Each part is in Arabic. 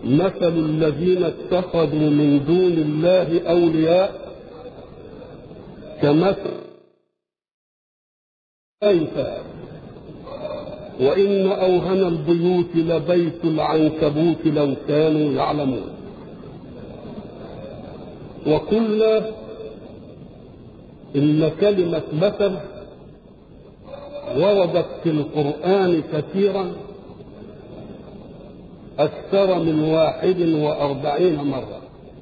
مثل الذين اتخذوا من دون الله أولياء كمثل كيف وإن أوهن البيوت لبيت العنكبوت لو كانوا يعلمون. وقلنا إن كلمة مثل وردت في القرآن كثيرا أكثر من 41 مرة،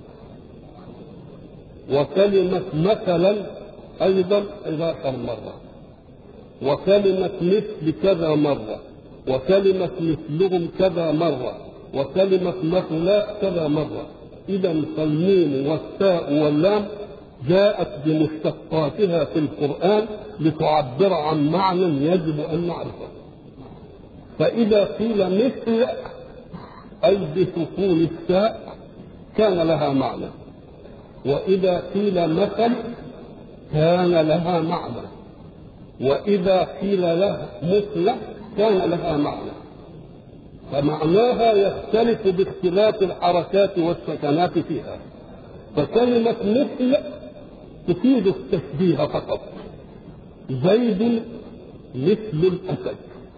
وكلمة مثلا أيضا 11 مرة، وكلمة مثل كذا مرة، وكلمة مثلهم كذا مرة، وكلمة مثلاء كذا مرة. إذا فالميم والتاء واللام جاءت بمشتقاتها في القرآن لتعبر عن معنى يجب أن نعرفه. فإذا قيل مثل أي بسكون التاء كان لها معنى، وإذا قيل مثل كان لها معنى، وإذا قيل له مثل كان لها معنى، فمعناها يختلف باختلاف الحركات والسكنات فيها. فكلمة مثل تفيد التشبيه فقط، زيد مثل الأسد.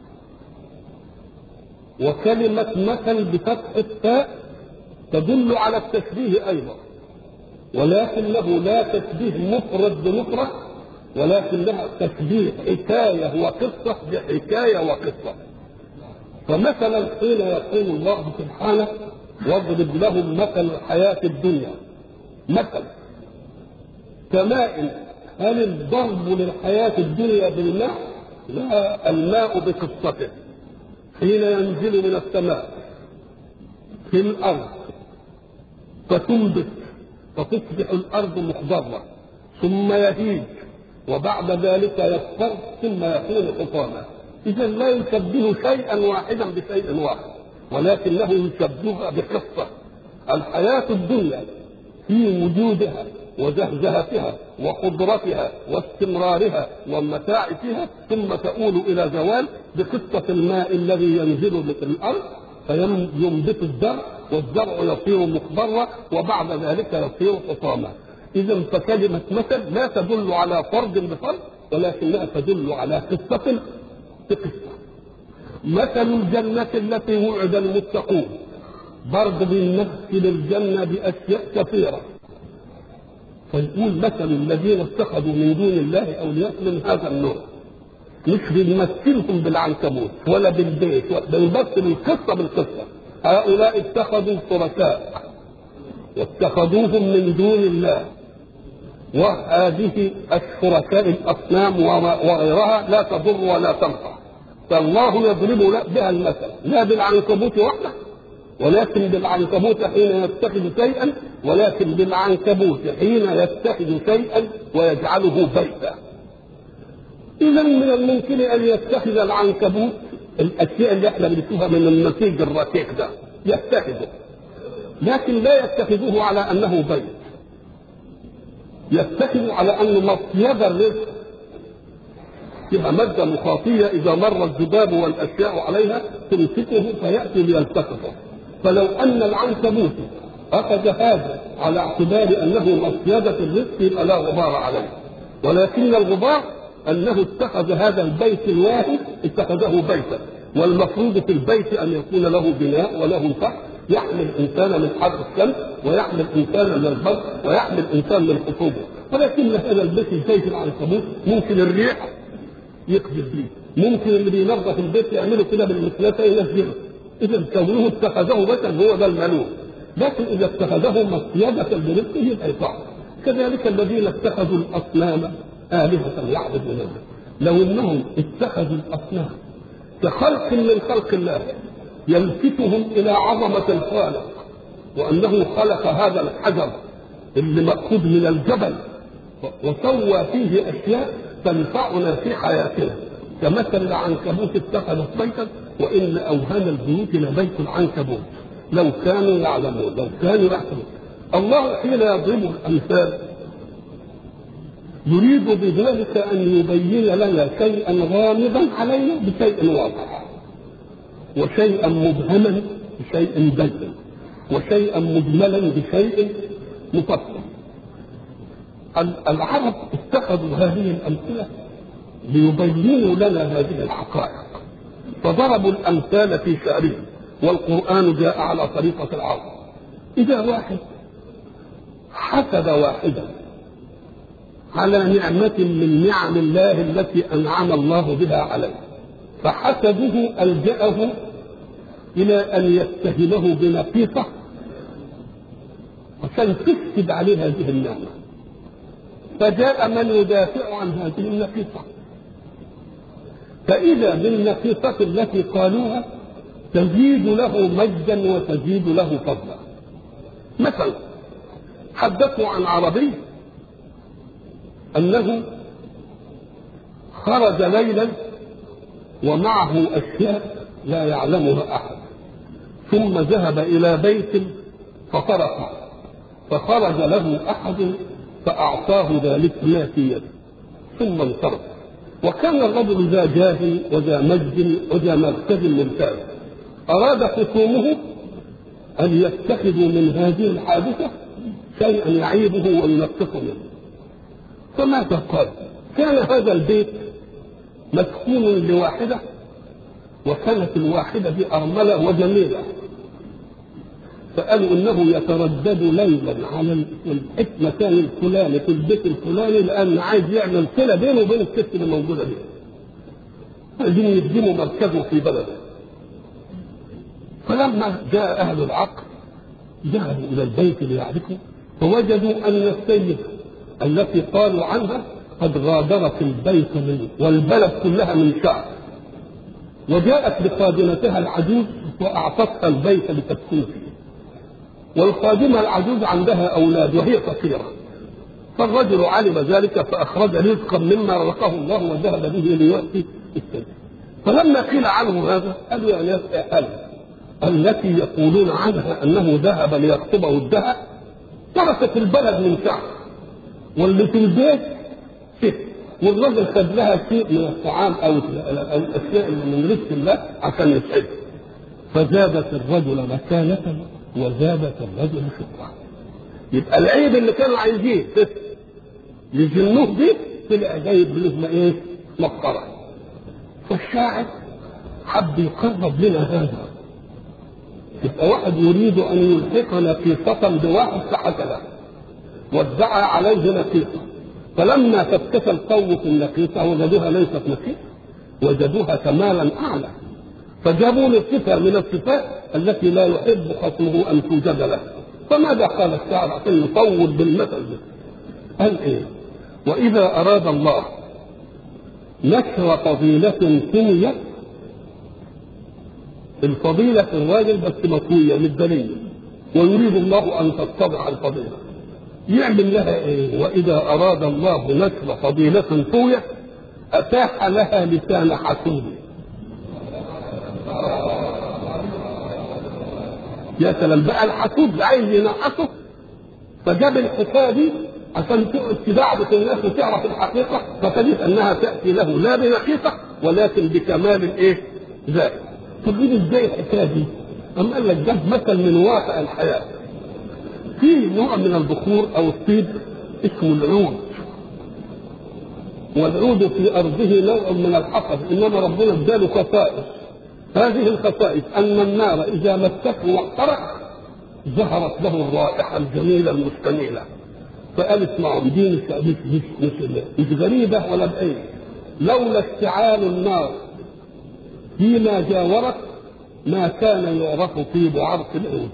وكلمة مثل بفتح التاء تدل على التشبيه أيضا، ولكنه لا تشبيه مفرد بمفرد، ولكنها تشبيه حكاية وقصة بحكاية وقصة. فمثلا حين يقول الله سبحانه واضرب لهم مثل الحياة الدنيا مثل كماء، هل الضرب للحياة الدنيا بالماء؟ لا، الماء بقصته حين ينزل من السماء في الأرض فتنبت فتصبح الأرض مخضرة، ثم يهيج وبعد ذلك يصفر ثم يكون حطاما. إذا لا يشبه شيئا واحدا بشيء واحد، ولكنه يشبهها بقصة. الحياة الدنيا في وجودها وزهزهتها وقدرتها واستمرارها والمتاع فيها، ثم تؤول إلى زوال بقصة الماء الذي ينزل في الأرض فينبت الزرع، والزرع يصير مخضرا وبعد ذلك يصير حطاما. إذا فكلمة مثل لا تدل على فرد بفرد، ولكنها تدل على قصة بقصة. مثل الجنة التي وعد المتقون، برضه بنمثل الجنة بأشياء كثيرة. فيقول مثل الذين اتخذوا من دون الله أولياء من هذا النوع، مش بنمثلهم بالعنكبوت ولا بالبيت، بنمثل القصة بالقصة. هؤلاء اتخذوا شركاء واتخذوهم من دون الله، وهذه الشركاء الأصنام وغيرها لا تضر ولا تنفع، فالله يضرب بها المثل لا بالعنكبوت وحده، ولكن بالعنكبوت حين يتخذ شيئا، ولكن بالعنكبوت حين يتخذ شيئا ويجعله بيتا. إذا من الممكن أن يتخذ العنكبوت الأشياء اللي احنا بنشوفها من النسيج الرقيق ده يتخذه، لكن لا يتخذه على أنه بيت، يتخذ على أنه مصيدة الرزق، فيها مادة مخاطية إذا مر الذباب والأشياء عليها تمسكه فيأتي ليلتقطه. فلو أن العنكبوت أخذ هذا على اعتبار أنه مصيدة الرزق يبقى لا غبار عليه، ولكن الغبار أنه اتخذ هذا البيت الواحد اتخذه بيتا، والمفروض في البيت أن يكون له بناء وله سقف يحمي الإنسان من حر الشمس، ويحمي الإنسان من البرد، ويحمي الإنسان من الخصوبة. ولكن هذا البيت البيت العنكبوت ممكن الريح يقذف به، ممكن اللي بينظف البيت يعمله كده بالمثلثة ينزله. إذا كونه اتخذه بيتا هو ده الملوك، لكن إذا اتخذه مصيدة لرزقه يبقى صعب. كذلك الذين اتخذوا الأصنام آلهة يعبدونها، لو إنهم اتخذوا الأصنام كخلق من خلق الله يلفتهم إلى عظمة الخالق، وأنه خلق هذا الحجر اللي مأخوذ من الجبل وسوى فيه أشياء تنفعنا في حياتنا، كمثل العنكبوت اتخذت بيتا وإن أوهن البيوت لبيت العنكبوت لو كانوا يعلمون، لو كانوا يحسنون. الله حين يضرب الأمثال يريد بذلك أن يبين لنا شيئا غامضا علينا بشيء واضح، وشيئا مبهما بشيء بين. وشيئا مجملا بشيء مفصل. العرب اتخذوا هذه الأمثلة ليبينوا لنا هذه الحقائق، فضربوا الأمثال في شعرهم، والقرآن جاء على طريقة العرب. إذا واحد حسد واحدا على نعمة من نعم الله التي أنعم الله بها عليه، فحسده ألجأه إلى أن يتهمه بنقيصة عشان تفسد عليه هذه النعمة، فجاء من يدافع عن هذه النقيصة، فإذا بالنقيصة التي قالوها تزيد له مجدا وتزيد له فضلا. مثلا حدثوا عن عربي أنه خرج ليلا ومعه أشياء لا يعلمها أحد، ثم ذهب إلى بيت فطرقه، فخرج له أحد فأعطاه ذلك ما في يده ثم انصرف. وكان الرجل ذا جاه وذا مجد وذا مركز ممتاز، أراد خصومه أن يتخذوا من هذه الحادثة شيئا يعيبه وينقصه منه. فماذا قال؟ كان هذا البيت مسكون لواحدة، وكانت الواحدة دي أرملة وجميلة، فقالوا إنه يتردد ليلا على المكان الفلاني في البيت الفلاني لأن عايز يعمل صلة بينه وبين الست اللي موجودة دي، عايزين يقدموا مركزه في بلده. فلما جاء أهل العقل ذهبوا إلى البيت ليعرفوا، فوجدوا أن السيدة التي قالوا عنها قد غادرت البيت منه والبلد كلها من شعب، وجاءت بخادمتها العجوز وأعطتها البيت لتسكن فيه، والخادمة العجوز عندها أولاد وهي فقيرة، فالرجل علم ذلك فأخرج رزقا مما رزقه الله وذهب به ليؤتي السيد. فلما قيل عنه هذا قالوا يا ناس التي يقولون عنها أنه ذهب ليخطبه الدهر تركت البلد من شعب، واللي في البيت ست، والرجل خد لها شيء من الطعام أو الأشياء من رزق الله عشان يسعده، فزادت الرجل مكانة وزادت الرجل شكرا. يبقى العيب اللي كانوا عايزين يجنوه به طلع جايب بالنسبة ايه؟ مقطرة. فالشاعر حب يقرب لنا هذا، يبقى واحد يريد ان يلحق نقيصة بواحد فحسده وادعى عليه نقيصة، فلما فتش القوم في النقيصة وجدوها ليست نقيصة، وجدوها كمالا اعلى، فجابوا له صفة من الصفات التي لا يحب خصمه ان توجد له. فماذا قال الشاعر عشان يطول بالمثل ده؟ قال ايه؟ واذا اراد الله نشر فضيلة سنية، الفضيلة الراجل بس مطوية للدليل، ويريد الله ان تتبع الفضيلة، يعمل لها ايه؟ واذا اراد الله نشر فضيلة سوية اتاح لها لسان حسود. يا سلام بقى، الحسود عايز ينقصه، فجاب الحكايه دي عشان تدعبس الناس وتعرف الحقيقه، فتجد انها تاتي له لا بنقيصه ولكن بكمال الايه؟ ذلك. تقول ازاي الحكايه دي؟ أم قال لك جاب مثل من واقع الحياه. في نوع من البخور او الطيب اسمه العود، والعود في ارضه نوع من الحطب، انما ربنا اداله خصائص. هذه الخصائص ان النار اذا مسته واحترق ظهرت له الرائحه الجميله المستميله. فقال اسمعوا، دي مش غريبه ولا بعيد، لولا اشتعال النار فيما جاورت ما كان يعرف طيب عرق العود.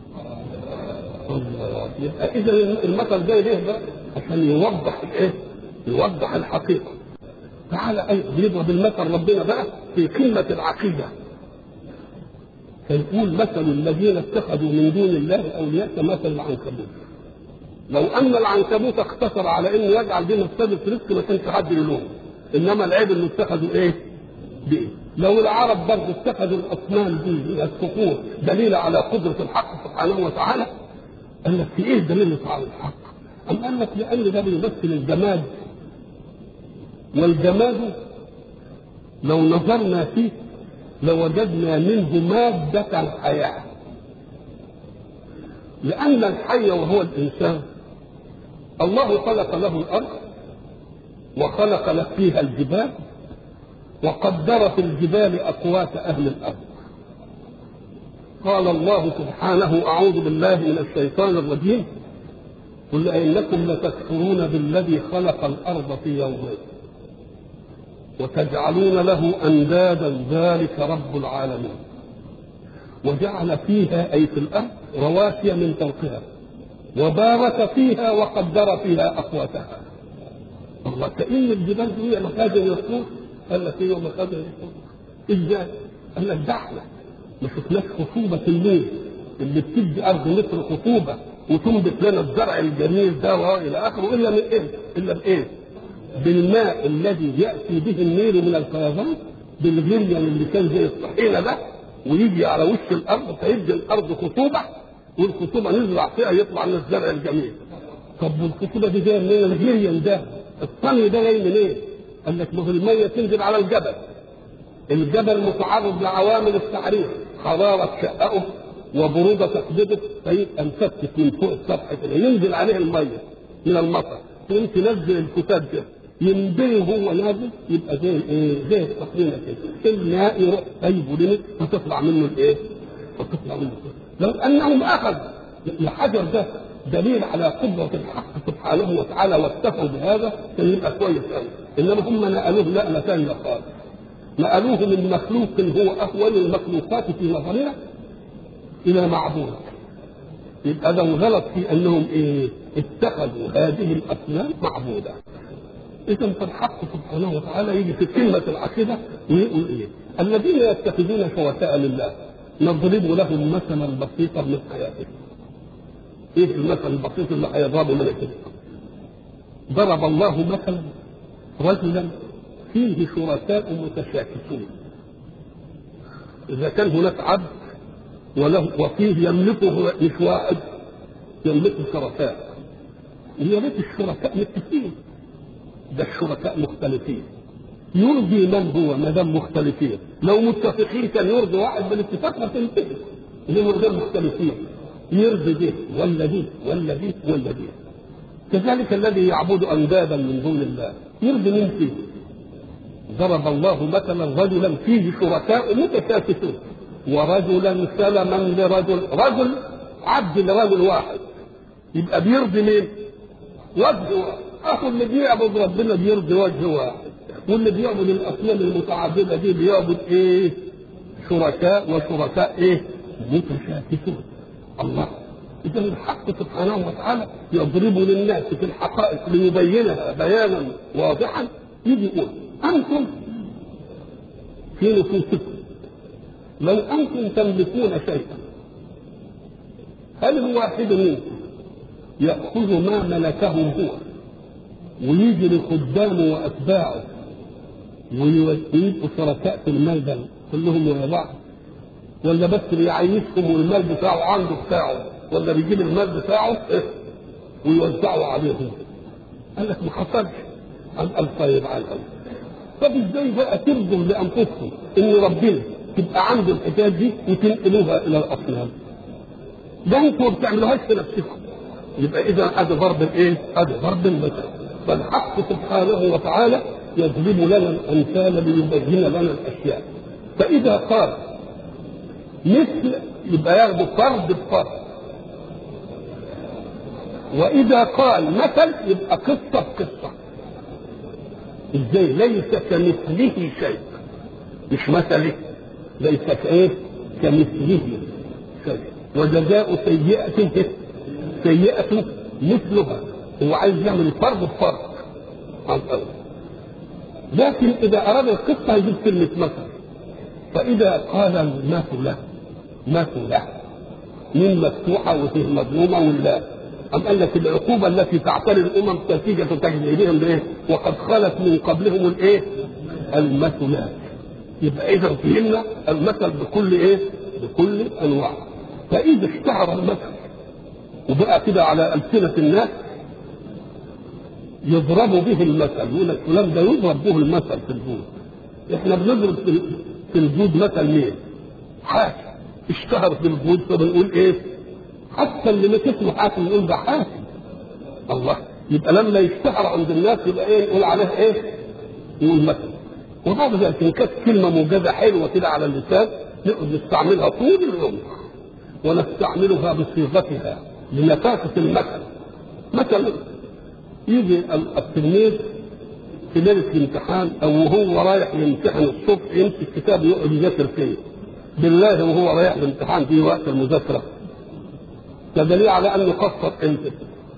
يبقى اذا المثل ده ليه بقى؟ عشان يوضح الايه؟ يوضح الحقيقه. تعالى يضرب المثل ربنا بقى في قمه العقيده، فيقول مثل الذين اتخذوا من دون الله اولياء كمثل العنكبوت. لو ان العنكبوت اقتصر على انه يجعل بين مفسده رزق ما كانش حد يلومه، انما العيب انه اتخذوا ايه؟ بايه؟ لو العرب برضه اتخذوا الاصنام دي من الصخور دليل على قدره الحق سبحانه وتعالى، قال لك في ايه دليل على الحق؟ أم قال لك لان ده بيمثل الجماد، والجماد لو نظرنا فيه لوجدنا منه مادة الحياة. لأن الحي وهو الإنسان الله خلق له الأرض وخلق له فيها الجبال وقدر في الجبال أقوات أهل الأرض. قال الله سبحانه: أعوذ بالله من الشيطان الرجيم: قل أئنكم لتكفرون بالذي خلق الأرض في يومين وتجعلون له أندادا ذلك رب العالمين وجعل فيها أي في الأرض رواسي من فوقها وبارك فيها وقدر فيها أقواتها. الله، كأن الجبال هي مخازن الرسول. قال لك هي مخازن الرسول ازاي؟ قال لك دعوة ما شفناش خصوبة الليل اللي بتدي أرض مصر خصوبة وتنبت لنا الزرع الجميل ده والى اخره الا من ايه؟ الا بايه؟ بالماء الذي ياتي به النيل من الفيضان، بالغليان اللي كان زي الطحينه ده ويجي على وش الارض فيدي الارض خصوبه، والخصوبه نزرع فيها يطلع لنا الزرع الجميل. طب والخصوبه دي جايه منين؟ الغليان ده الطمي ده جاي منين؟ إيه؟ قال لك ما هو الميه تنزل على الجبل، الجبل متعرض لعوامل التعريف، حراره تشققه وبروده تقبضه فيبقى مفتت من فوق السطح كده ينزل عليه الميه من المطر، تقوم تنزل الكتاب ده ينبري وهو نازل يبقى زي ايه؟ زي الطحينه كده، الماء يروح سايبه لنا فتطلع منه الايه؟ فتطلع منه لو انهم اخذوا الحجر ده دليل على قدره الحق سبحانه وتعالى واكتفوا بهذا كان يبقى كويس قوي، انما هم نقلوه نقله ثانيه خالص، نقلوه من مخلوق هو اهون المخلوقات في نظرنا الى معبود. يبقى ده غلط في انهم ايه؟ اتخذوا هذه الاصنام معبوده. اذا فالحق سبحانه وتعالى يجي في كلمه العقيده ويقول ايه؟ الذين يتخذون شركاء لله نضرب لهم مثلا بسيطا من حياتهم. ايه المثل البسيط اللي هيضربه من كده؟ ضرب الله مثلا رجلا فيه شركاء متشاكسون. اذا كان هناك عبد وفيه يملكه مش واحد، يملكه شركاء، يا ريت الشركاء متفقين، ده الشركاء مختلفين. يرضي من هو ما دام مختلفين؟ لو متفقين كان يرضي واحد بالاتفاق ما تنتهي، انهم غير مختلفين يرضي ده ولا دي ولا دي ولا دي. كذلك الذي يعبد اندادا من دون الله يرضي من فيه. ضرب الله مثلا رجلا فيه شركاء متشاكسون ورجلا سلما لرجل، رجل عبد لرجل واحد، يبقى بيرضي مين؟ وجه واحد. اخو اللي بيعبد ربنا بيرضي وجه واحد، واللي بيعبد الاصنام المتعدده دي بيعبد ايه؟ شركاء، وشركاء ايه؟ متشاكسون. الله، اذا الحق سبحانه وتعالى يضرب للناس في الحقائق ليبينها بيانا واضحا. يجي يقول انتم في نفوسكم لو انتم تملكون شيئا، هل الواحد منكم ياخذ ما ملكه هو ويجي لخدامه واتباعه ويبقوا شركاء في المال ده كلهم ورا بعض، ولا بس بيعيشهم والمال بتاعه عنده بتاعه، ولا بيجيب المال بتاعه ويوزعه عليهم؟ قال لك ما حصلش. قال طيب على الاول، طب ازاي بقى ترضوا لانفسكم ان ربنا تبقى عنده الحكايات دي وتنقلوها الى الاصنام؟ ده انتوا ما بتعملوهاش في نفسكم. يبقى اذا هذا ضرب الايه؟ هذا ضرب المثل. فالحق سبحانه وتعالى يضرب لنا الامثال ليبين لنا الاشياء. فاذا قال مثل يبقى ياخذ فرد بفرد، واذا قال مثل يبقى قصه بقصه. ازاي؟ ليس كمثله شيء، مش مثله، ليس كايه؟ كمثله شيء. وجزاء سيئة سيئة مثلها. هو عايز يعمل فرد بفرد عن الأول، لكن إذا أراد القصة يجيب كلمة مثل. فإذا قال مثل من مفتوحة وفيه مظلومة ولا أم قال لك العقوبة التي تعتري الأمم نتيجة تكذيبهم بإيه؟ وقد خلت من قبلهم الإيه؟ المثلات. يبقى إذا فهمنا المثل بكل إيه؟ بكل أنواعه. فإذا اشتهر المثل وبقى كده على ألسنة الناس يضرب به المثل، يقول لك فلان ده يضرب به المثل في الجود. احنا بنضرب في الجود مثل مين؟ حاجة اشتهر في الجود فبنقول ايه؟ حتى اللي ما اسمه حاكم يقول ده حاكم. الله، يبقى لما يشتهر عند الناس يبقى ايه؟ يقول عليه ايه؟ يقول مثل. وبعد ذلك ان كانت كلمه موجزه حلوه كده على اللسان نقعد نستعملها طول اليوم ونستعملها بصيغتها لنفاسه المثل. مثلا يجي التلميذ في ليله الامتحان او وهو رايح يمتحن الصبح يمسك كتاب يقعد يذاكر فيه. بالله وهو رايح الامتحان في وقت المذاكره ده دليل على انه قصر امتى؟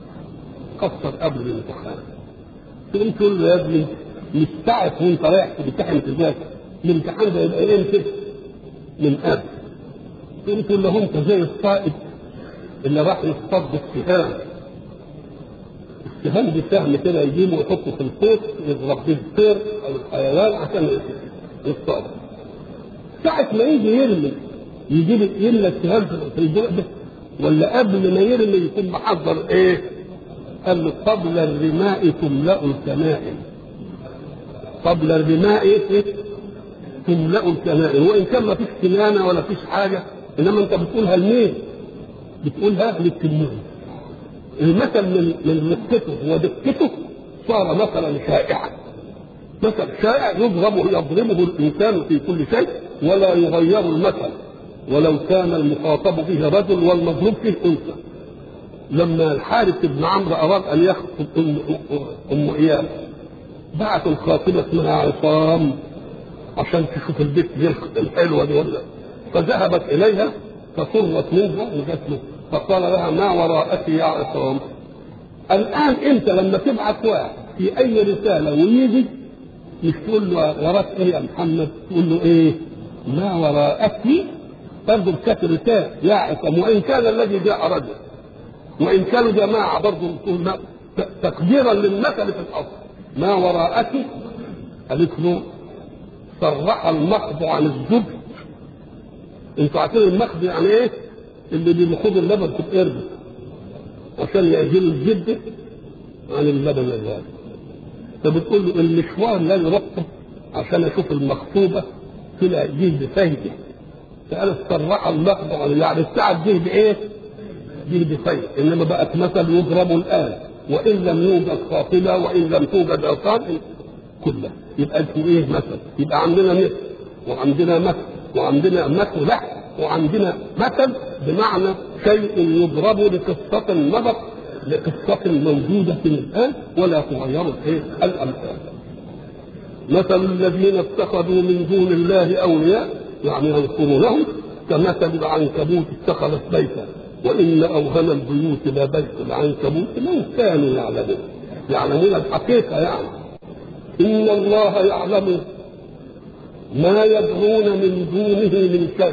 قصر قبل الامتحان. تقوم تقول له يا ابني مستعف وانت رايح تمتحن تذاكر، الامتحان ده يبقى امتى؟ من قبل. تقوم تقول له انت زي الصائد اللي راح يصطاد السهام. السهام دي سهم كده يجيبه ويحطه في القوس يضرب به الطير او الحيوان عشان يصطاد. ساعة ما يجي يرمي يجيب يملى السهام في الجرد ولا قبل ما يرمي يكون محضر ايه؟ قال له قبل الرماء تملأ الكمائن. قبل الرماء ايه؟ تملأ الكمائن. وان كان ما فيش كنانه ولا فيش حاجه انما انت بتقولها لمين؟ بتقولها للتلميذ. المثل من رقته ودقته صار مثلا شائعا. مثل شائع يضربه الانسان في كل شيء ولا يغير المثل ولو كان المخاطب به رجل والمضروب فيه انثى. لما الحارث بن عمرو اراد ان يخطب ام اياس بعت الخاطبه اسمها عصام عشان تشوف البيت الحلوه دي ولا، فذهبت اليها فسرت منها وجت له فقال لها ما وراءك يا عصام. الان انت لما تبعت واحد في اي رساله ويجي مش تقول له وراك ايه يا محمد، تقول له ايه؟ ما وراءك. برضه بكسر رساله يا عصام وان كان الذي جاء رجل وان كانوا جماعه برضه تقديرا للمثل في الاصل. ما وراءك قالت له صرح المخض عن الزبد. انتوا عارفين المخض يعني ايه؟ اللي بيخوض اللبن في القرد عشان يأجلوا الزبده عن اللبن الزاد. فبتقول له المشوار الذي رحته عشان اشوف المخطوبه طلع جه بفايده. فقالت صرح المخض عن يعني الساعه جه بايه؟ جه بفايده. انما بقت مثل يضرب الان وان لم يوجد خاطبه وان لم توجد عصام كلها. يبقى اسمه ايه مثل؟ يبقى عندنا مثل وعندنا مثل وعندنا مثل لا وعندنا مثل بمعنى شيء يضرب لقصة نظر لقصة موجودة الآن ولا تغير ايه الأمثال. مثل الذين اتخذوا من دون الله أولياء يعني ينصرونهم كمثل العنكبوت اتخذت بيتا وإن أوهن البيوت لبيت العنكبوت لو كانوا يعلمون الحقيقة. يعني إن الله يعلم ما يدعون من دونه من شيء.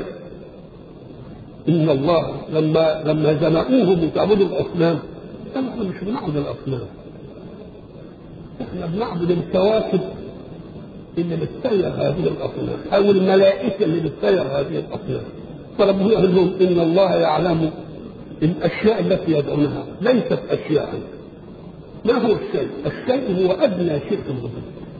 إن الله لما زنقوهم وتعبدوا الأصنام قالوا احنا مش بنعبد الأصنام، احنا بنعبد الكواكب اللي بتسير هذه الأصنام أو الملائكة اللي بتسير هذه الأصنام. فربنا يقول لهم إن الله يعلم الأشياء التي يدعونها ليست أشياء. ما هو الشيء؟ الشيء هو أدنى شيء في الوجود.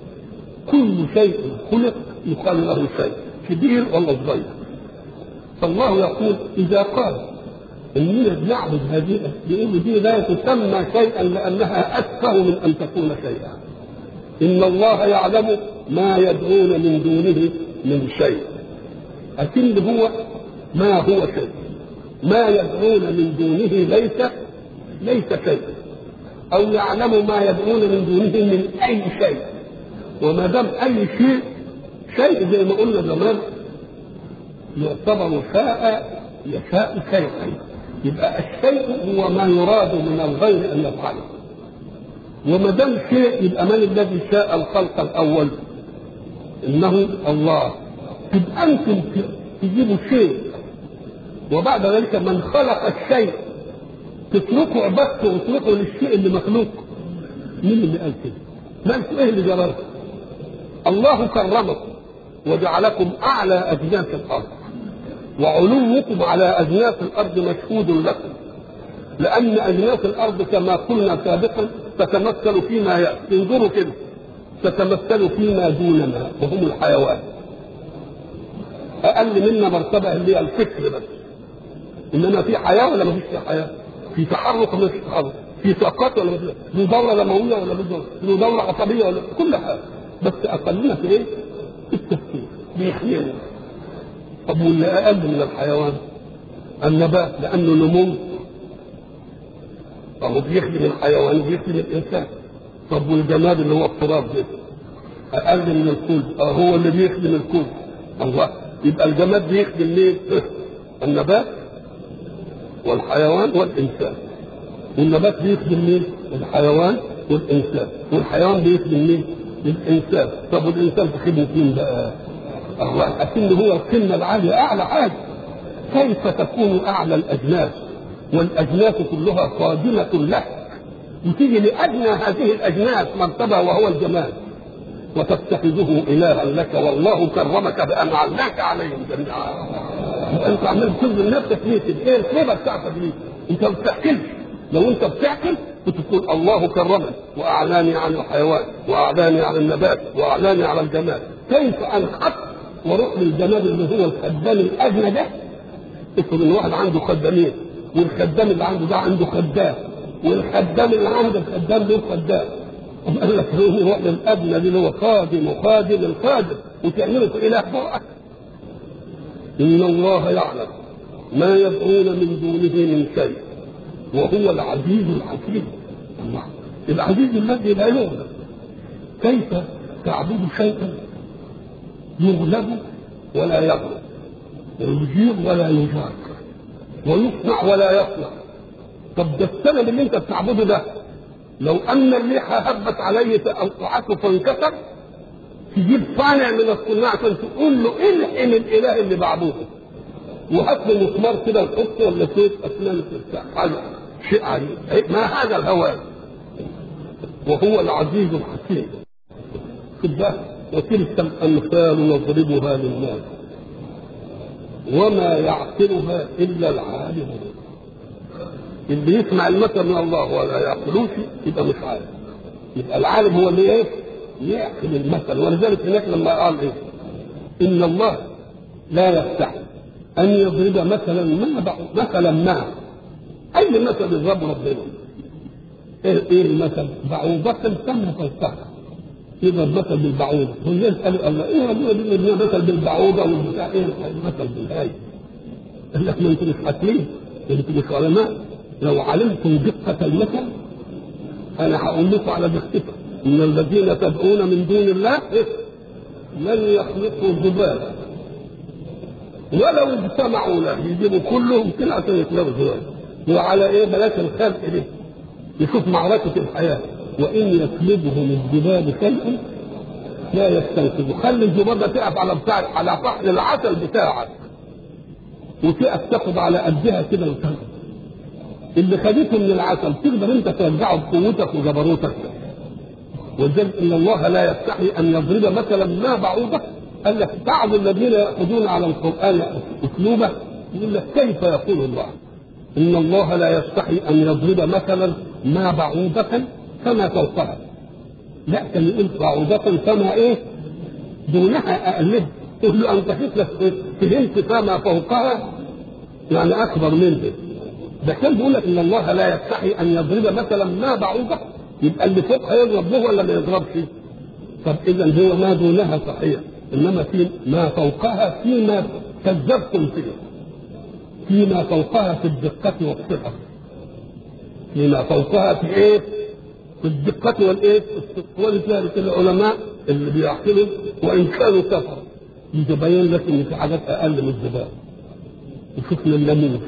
كل شيء خلق يقال له شيء كبير ولا صغير. فالله يقول إذا قال إننا بنعبد هذه يقول دي لا تسمى شيئا لأنها أتفه من أن تكون شيئا. إن الله يعلم ما يدعون من دونه من شيء. لكن هو ما هو شيء. ما يدعون من دونه ليس شيء. أو يعلم ما يدعون من دونه من أي شيء. وما دام أي شيء زي ما قلنا زمان يعتبر يشاء شيئا. يبقى الشيء هو ما يراد من الغير أن يفعله. وما دام شيء يبقى من الذي شاء الخلق الأول؟ إنه الله. يبقى أنتم تجيبوا شيء وبعد ذلك من خلق الشيء تتركوا عبادته وتتركوا للشيء اللي مخلوق. مين اللي قال كده؟ ما ايه اللي جرالكم؟ الله كرمكم وجعلكم اعلى اجناس الارض وعلوكم على اجناس الارض مشهود لكم لان اجناس الارض كما قلنا سابقا تتمثل فيما ياتي. انظروا كده تتمثل فيما دوننا وهم الحيوان. اقل منا مرتبه اللي هي الفكر بس انما في حياه ولا ما فيش في حياه؟ في تحرك ولا في تحرك؟ في طاقات ولا ما فيش؟ في دوره دمويه ولا في دوره عصبيه ولا كل حاجه، بس اقلنا في ايه؟ في التفكير بيخلينا. طب واللي اقل من الحيوان؟ النبات، لانه نمو فهو بيخدم الحيوان وبيخدم الانسان. طب والجماد اللي هو التراب ده اقل من الكل، هو اللي بيخدم الكل. الله، يبقى الجماد بيخدم مين؟ النبات والحيوان والانسان. والنبات بيخدم مين؟ الحيوان والانسان. والحيوان بيخدم مين؟ الانسان. طب والانسان في خدمه مين بقى؟ الله، اكن هو القمه العاليه اعلى حاجه. كيف تكون اعلى الاجناس والاجناس كلها قادمه له، وتيجي لادنى هذه الاجناس مرتبه وهو الجمال وتتخذه الها لك والله كرمك بان علاك عليهم جميعا. انت عمال تظلم نفسك ليه؟ ايه الخيبه بتاعتك ليه؟ انت ما بتعقلش. لو انت بتعقل كنت تقول الله كرمني واعلاني عن الحيوان واعلاني عن النبات واعلاني على الجمال. كيف انحط واروح للجمال اللي هو الخدام الادنى ده؟ افرض ان واحد عنده خدامين والخدام اللي عنده ده عنده خدام والخدام اللي عنده الخدام له خدام، قال لك روح للادنى اللي هو خادم وخادم الخادم وتعمله في اله فوقك. ان الله يعلم ما يدعون من دونه من شيء وهو العزيز الحكيم. الله، العزيز الذي لا يغلب. كيف تعبد شيئا يغلب ولا يغلب، ويجير ولا يجار، ويصنع ولا يصنع؟ طب ده السلم اللي انت بتعبده ده لو ان الريح هبت عليه فاوقعته فانكسر، تجيب صانع من الصناع عشان تقول له الحم الاله اللي بعبده وهات له مسمار كده وحطه ولا سيف اسنان حاجه شيء عجيب. ما هذا الهوان؟ وهو العزيز الحكيم. كده وتلك الامثال نضربها للناس وما يعقلها الا العالمون. اللي يسمع المثل من الله ولا يعقلوش يبقى مش عالم. يبقى العالم هو اللي ايه؟ يعقل المثل. ولذلك هناك لما قال ايه؟ ان الله لا يستحي ان يضرب مثلا ما اي مثل يضرب ربنا. ايه المثل؟ بعوضة تم فوقها. يضرب مثل بالبعوضة. والناس قالوا الله ايه ربنا مثل بالبعوضة والبتاع؟ ايه المثل بالهاي؟ قال لك ما انتم مش حاكمين، انتم مش علماء. لو علمتم دقة المثل انا هقول لكم على دقته. ان الذين تدعون من دون الله لن يخلقوا ذبابا ولو اجتمعوا له. يجيبوا كلهم كده عشان يخلقوا ذبابا. وعلى ايه؟ بلاش الخلق دي. يشوف معركة الحياة. وان يسلبهم الذباب شيئا لا يستنقذه. خلي الذبابة تقف على على فحل العسل بتاعك وتقف تاخد على قدها كده وتاخد اللي خدته من العسل. تقدر انت ترجعه بقوتك وجبروتك. ولذلك ان الله لا يستحي ان يضرب مثلا ما بعوضه. قال لك بعض الذين ياخذون على القران اسلوبه يقول لك كيف يقول الله ان الله لا يستحي ان يضرب مثلا ما بعوضه كما فوقها. لا، كان يقول بعوضه كما ايه؟ دونها اقلها. تقول له انت فهمت فما فوقها يعني اكبر منه. ده كان بيقول لك ان الله لا يستحي ان يضرب مثلا ما بعوضه. يبقى اللي فوقها يضرب به ولا ما يضربش؟ طب اذا هو ما دونها صحيح، انما في ما فوقها فيما كذبتم فيه، فيما فوقها في الدقة والصفة. فيما فوقها في ايه؟ في الدقة والايه؟ ولذلك العلماء اللي بيعقلوا وان كانوا كفروا يتبين لك ان في حاجات اقل من الذباب. وشفنا الليمون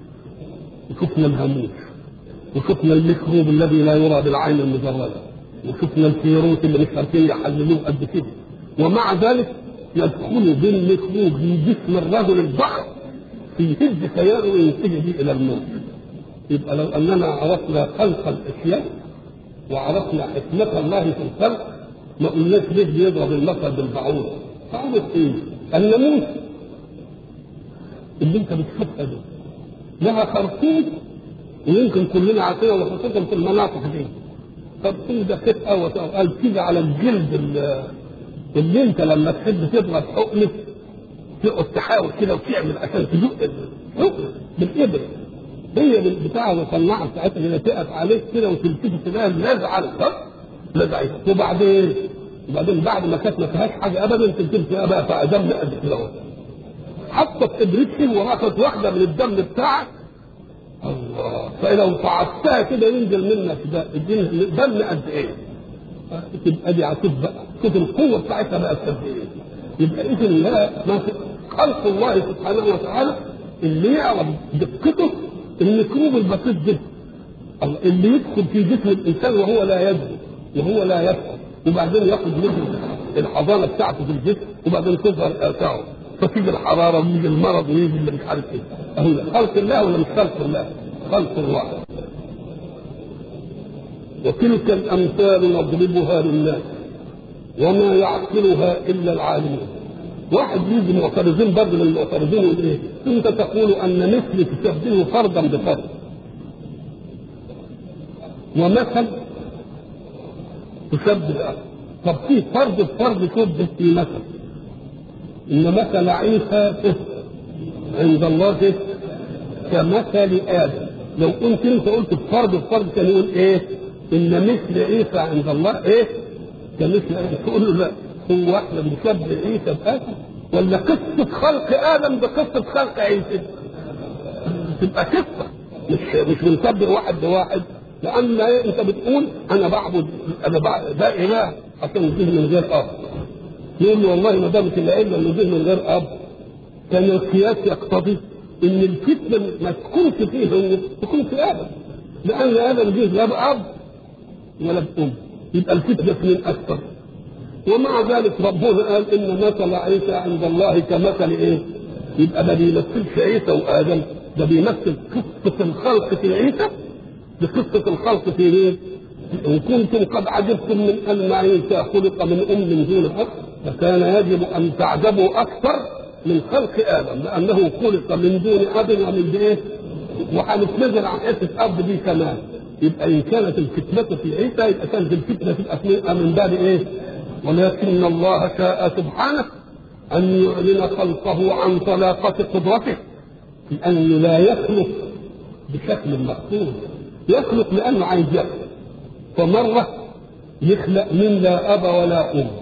وشفنا الهاموس وشفنا الميكروب الذي لا يرى بالعين المجرده وشفنا الفيروس اللي مش عارفين يحللوه قد كده. ومع ذلك يدخل بالميكروب في جسم الرجل الضخم يهز خياله وينتهي به الى الموت. يبقى لو اننا عرفنا خلق الاشياء وعرفنا حكمه الله في الخلق ما قلناش ليه بيضرب المثل بالبعوض. بعوض ايه؟ الناموس اللي انت بتشوفها دي لها خرطوم ويمكن كلنا عارفينها وخاصه في المناطق دي. خرطوم ده خفه وقال كده على الجلد اللي انت لما تحب تضغط حقنه تقعد تحاول كده وتعمل عشان تزق بالإبرة هي بالبتاع المصنعة بتاعتها اللي تقف عليك كده وتلتفت تلاقي لزعت وبعدين بعد ما كانت ما فيهاش حاجة أبدا تلتفت تلاقيها بقى في دم قد كده حطت إبرتهم وراحت واحدة من الدم بتاعك الله فلو صعدتها كده ينزل منك ده دم قد إيه تبقى دي عتيب بقى شوف القوة بتاعتها بقى قد إيه يبقى إذن لا خلق الله سبحانه وتعالى اللي يعرف دقته الميكروب البسيط جدا اللي يدخل في جسم الانسان وهو لا يدري وهو لا يفهم وبعدين ياخذ منه الحضانه بتاعته في الجسم وبعدين تظهر اثاره فتيجي الحراره ويجي المرض ويجي اللي مش عارف ايه اهو خلق الله ولا مش خلق الله؟ خلق الله. وتلك الامثال نضربها للناس وما يعقلها الا العالمون. واحد يجي معترضين برضه من المعترضين يقول ايه؟ انت تقول ان مثل تشبهه فردا بفرد ومثل تشبه اخر. طب في فرد بفرد شبه في مثل ان مثل عيسى عند الله كمثل ادم. لو كنت انت قلت فرد بفرد كان يقول ايه؟ ان مثل عيسى عند الله ايه؟ كمثل ادم. تقول له لا هو احنا بنشبه عيسى بادم ولا قصه خلق ادم بقصه خلق عيسى؟ تبقى قصه مش بنشبه واحد بواحد. لان انت بتقول انا بعبد ده اله عشان يجيه من غير اب. يقول له والله ما دامت الا اللي يجيه من غير اب كان القياس يقتضي ان الفتنه ما تكونش فيه تكون في ادم لان ادم جه لا باب ولا بام يبقى الفتنه من اكثر. ومع ذلك ربنا قال ان مثل عيسى عند الله كمثل ايه؟ يبقى ده بيمثلش عيسى وادم ده بيمثل قصه الخلق في عيسى بقصه الخلق في ايه؟ ان كنتم قد عجبتم من ان عيسى خلق من ام دون اب فكان يجب ان تعجبوا اكثر من خلق ادم لانه خلق من دون اب ومن ايه؟ وهنتنزل عن حته اب دي كمان. يبقى ان كانت الفتنه في عيسى يبقى كانت الفتنه في الاسماء من باب ايه؟ ولكن الله شاء سبحانه ان يعلن خلقه عن طلاقه قدرته لانه لا يخلق بشكل مخصوص يخلق لانه عايز يخلق. فمره يخلق من لا اب ولا ام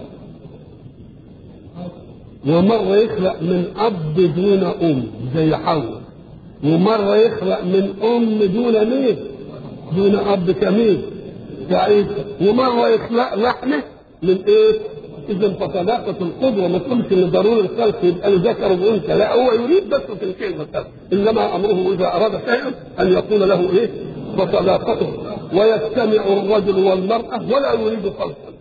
ومره يخلق من اب دون ام زي حواء ومره يخلق من ام دون مين دون اب كمين كعيسى ومره يخلق لحمه من ايه؟ اذا فطلاقه القدره ما تقولش ان ضروري الخلق يبقى ذكر وانثى لا هو يريد بس تنكيل بس انما امره اذا اراد شيئا ان يقول له ايه؟ فطلاقته ويجتمع الرجل والمراه ولا يريد خلقا.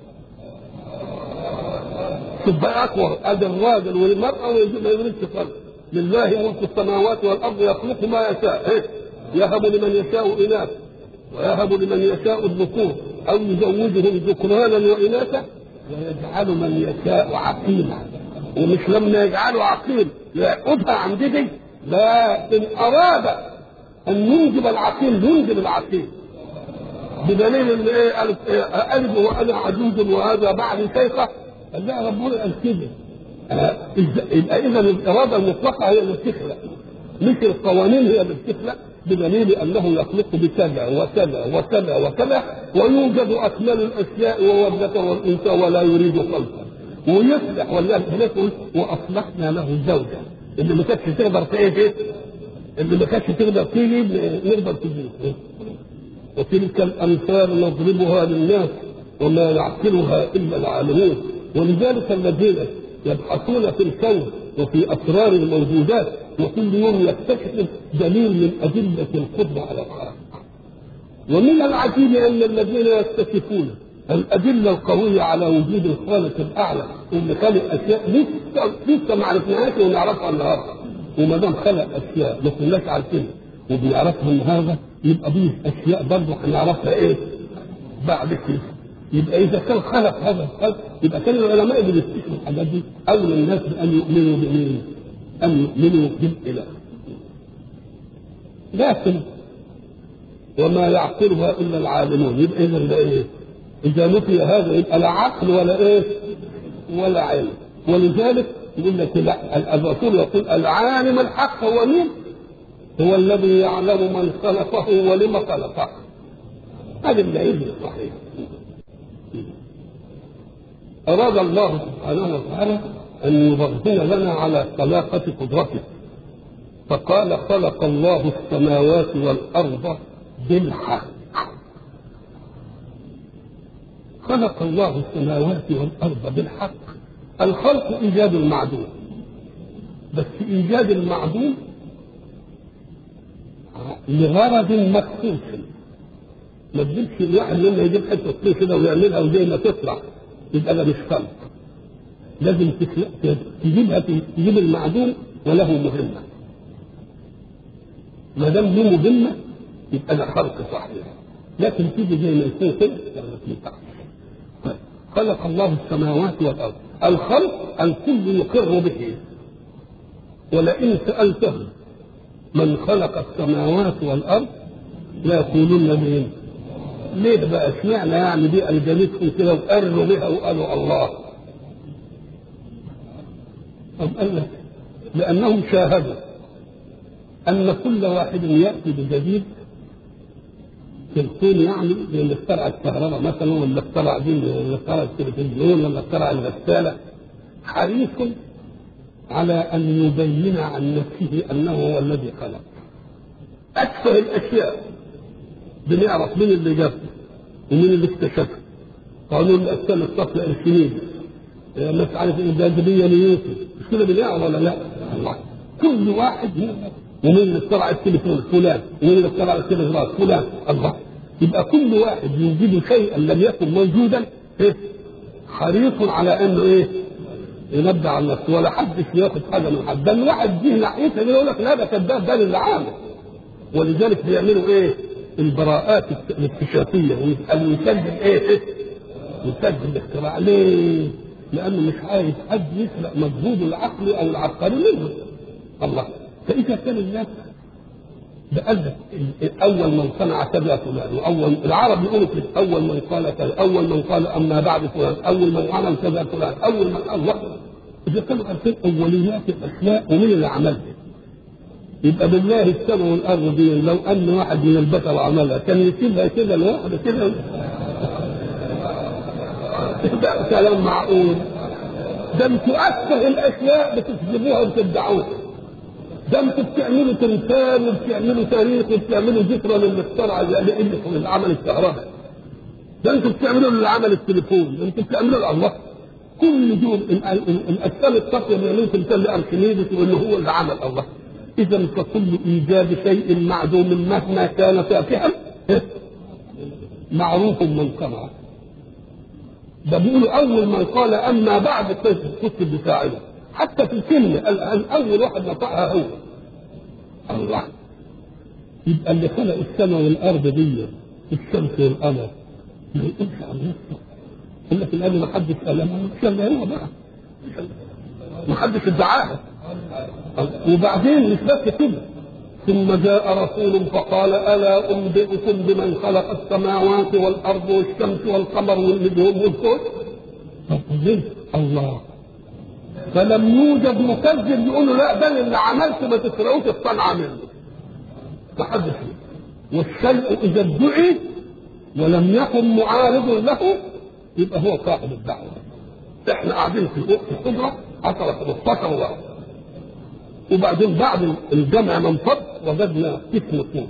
تبقى اكبر ادي الراجل والمراه ما يريدش خلق. لله ملك السماوات والارض يخلق ما يشاء إيه؟ يهب لمن يشاء اناث ويهب لمن يشاء الذكور او يزوجهم ذكرانا واناثا ويجعل من يشاء عقيما. ومش لما يجعله عقيم يعقدها عن دي لا ان اراد ان ينجب العقيم ينجب العقيم بدليل ان ايه قالب وانا عجوز وهذا بعد شيخه قال لا ربنا قال كده. يبقى اذا الاراده المطلقه هي اللي بتخلق مش القوانين هي اللي بتخلق بدليل انه يخلق بكذا وكذا وكذا وكذا ويوجد اكمل الاشياء وهو الذكر والانثى ولا يريد خلقا ويصلح ولا يقول واصلحنا له زوجا اللي ما كانتش تقدر ايه اللي ما كانتش تقدر تيجي نقدر تجيب. وتلك الامثال نضربها للناس وما يعقلها الا العالمون. ولذلك الذين يبحثون في الكون وفي اسرار الموجودات وكل يوم يكتشف دليل من ادله القدره على الخلق. ومن العجيب ان الذين يكتشفون الادله القويه على وجود الخالق الاعلى اللي خلق اشياء لسه ما عرفناهاش ونعرفها النهارده. وما دام خلق اشياء ما كناش عارفينها وبيعرفها من هذا يبقى دي اشياء برضه هنعرفها ايه؟ بعد كده. يبقى اذا كان خلق هذا الخلق يبقى كان العلماء اللي بيكتشفوا الحاجات دي اولى الناس بان يؤمنوا بمين؟ ان يؤمنوا بالاله. لكن وما يعقلها الا العالمون. يبقى اذا ده ايه؟ اذا نفي هذا يبقى لا عقل ولا ايه؟ ولا علم. ولذلك يقول لك الرسول يقول العالم الحق هو مين؟ هو الذي يعلم من خلقه ولم خلقه. هذا العلم الصحيح. أراد الله سبحانه وتعالى أن يبرهن لنا على طلاقة قدرته، فقال خلق الله السماوات والأرض بالحق. خلق الله السماوات والأرض بالحق. الخلق إيجاد المعدوم، بس إيجاد المعدوم لغرض مخصوص. ما تجيبش الواحد لما يجيب حته طين كده ويعملها وزي ما تطلع يبقى ده مش خلق. لازم تجيب المعدوم وله مهمه. ما دام له مهمه يبقى ده خلق صحيح. لكن تيجي زي ما يكون كده يعني ما تنفعش. خلق الله السماوات والارض. الخلق الكل يقر به، ولئن سالتهم من خلق السماوات والارض لا يقولون مين. ليه بقى؟ اشمعنى يعني دي الجمتهم كده وقروا بها وقالوا الله؟ طب قال لك لانهم شاهدوا ان كل واحد ياتي بجديد في الكون، يعني اللي اخترع الكهرباء مثلا، ولا اخترع دين، ولا اخترع التلفزيون، ولا اخترع الغساله، حريص على ان يبين عن نفسه انه هو الذي خلق. اكثر الاشياء بنعرف مين اللي جابه ومين اللي اكتشفه. قانون الاسئله الطفل الارشميدي، الناس عارف الجاذبيه نيوتن، مش كده بنعرف ولا لا؟ الله. كل واحد ومين اللي اخترع التليفون فلان، ومين اللي اخترع التلغراف فلان. الله. يبقى كل واحد يوجد شيئا لم يكن موجودا حريص على انه ينبه عن نفسه، ولا حدش ياخد حاجه من حد. ده الواحد جه ناحيتها يقول لك لا ده كذاب، ده اللي عامل. ولذلك بيعملوا البراءات الاكتشافيه ويسجل يسجل الاختراع. ليه؟ لانه مش عايز حد يسرق مجهود العقل او العبقري منه. الله. فاذا كان الناس بقلب اول من صنع كذا فلان، واول العرب يقولوا كده اول من قال كذا، اول من قال اما بعد فلان، اول من عمل كذا فلان، اول من الله. اذا كانوا عارفين اوليات الاشياء ومين اللي عملها، يبقى بالله السماء والارض دي لو ان واحد من البشر عملها كان يسيبها كده لوحده كده؟ ده كلام معقول؟ ده انتوا اكثر الاشياء بتكذبوها وبتدعوها. ده انتوا بتعملوا تمثال وبتعملوا تاريخ وبتعملوا ذكرى للي اخترع اللي عمل الكهرباء. ده انتوا بتعملوا اللي عمل التليفون، ده انتوا بتعملوا الله. كل دول الاشكال الطاقيه بيعملوا تمثال لاركميدس وانه هو اللي عمل الله. اذا فكل ايجاد شيء معدوم مهما كان تافها معروف من صنعه. ده بيقولوا اول من قال اما بعد الكتب بتاعنا، حتى في الكلمه اول واحد نطقها هو الله. يبقى اللي خلق السماء والارض دي الشمس والقمر ما يقولش عن نفسه. يقول لك الان ما حدش قالها، مش الا هو بقى، ما حدش ادعاها. وبعدين مش بس كده، ثم جاء رسول فقال الا انبئكم بمن خلق السماوات والارض والشمس والقمر والنجوم والكون. الله. فلم يوجد مكذب يقول له لا ده اللي عملته ما تسرقوش الصنعه منه. ما حدش. والشيء اذا ادعي ولم يكن معارض له يبقى هو صاحب الدعوه. احنا قاعدين في القدره 10 15 واحد، وبعدين بعد الجمع من فضل وجدنا اسم طول،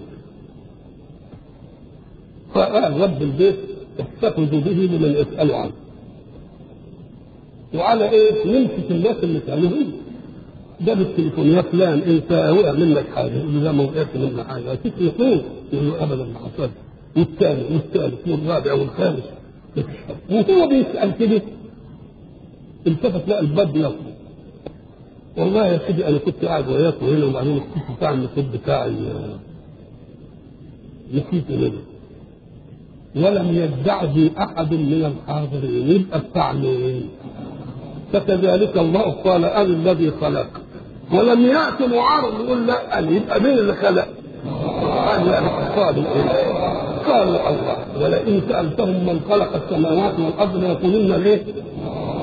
فقال رب البيت استخرجوا به لمن يسألوا عنه. وعلى نمسك الناس اللي كانوا جاب التليفون يا فلان انت وقع منك حاجه، يقول له لا ما وقعش منك حاجه، تليفون يقول له ابدا ما حصلش. والثاني والثالث والرابع والخامس، وهو بيسأل كده التفت لقى الباب يطلع. والله يا سيدي انا كنت قاعد وياكم هنا وبعدين الكيس بتاع النصيب بتاعي نسيته منه، ولم يدع بي احد من الحاضرين، يبقى بتاع مين؟ فكذلك الله قال انا الذي خلق، ولم يأت معارض يقول لا انا، يبقى مين اللي خلق؟ قالوا الله. ولئن سألتهم من خلق السماوات والارض ليقولن ليه؟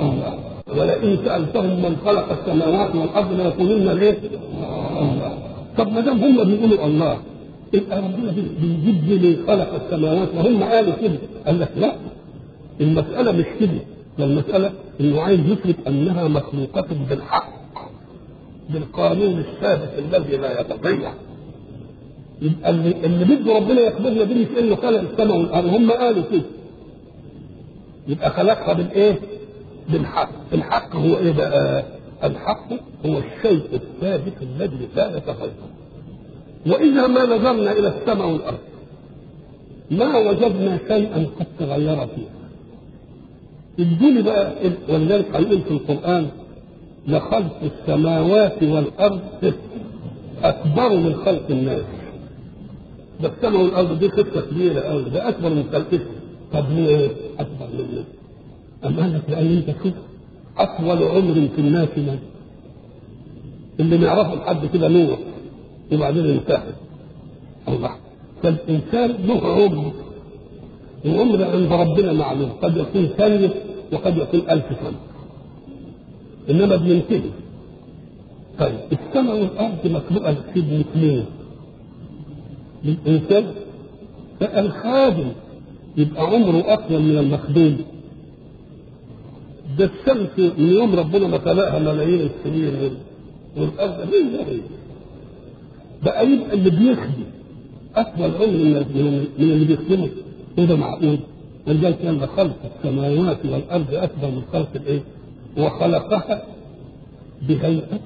ولئن سألتهم من خلق السماوات والارض ليقولن ليه؟ الله. طب ما دام هم بيقولوا الله، يبقى ربنا بيجيب لي خلق السماوات وهم قالوا كده. قال لك لا، المسألة مش كده، المسألة انه عايز يثبت انها مخلوقة بالحق، بالقانون الثابت الذي لا يتغير. يبقى اللي بده ربنا يخبرنا به مش انه خلق السماء والارض، هم قالوا كده، يبقى خلقها بالايه؟ بالحق. الحق هو ايه بقى؟ الحق هو الشيء الثابت الذي لا يتغير. واذا ما نظرنا الى السماء والارض ما وجدنا شيئا قد تغير فيها. ادوني بقى، ولذلك هيقول في القران لخلق السماوات والارض اكبر من خلق الناس. ده السماء والارض دي قصه كبيره قوي، ده اكبر من خلقتهم. طب ليه اكبر من الناس؟ أم قال لك لأن أنت شوف أطول عمر في الناس من اللي نعرفه لحد كده نور وبعدين انتهى. الله، فالإنسان له عمر، العمر عند ربنا معلوم، قد يكون ثانية وقد يكون 1000 سنة، إنما بينتهي. طيب السماء والأرض مخلوقة في الاثنين للإنسان، فالخادم يبقى عمره أطول من المخدوم. ده الشمس من يوم ربنا ما خلقها ملايين السنين والارض مين ده؟ بقى يبقى اللي بيخدم اطول عمر من اللي بيخدمه، وده معقول؟ ولذلك كان خلق السماوات والارض اكبر من خلق الايه؟ وخلقها بهيئه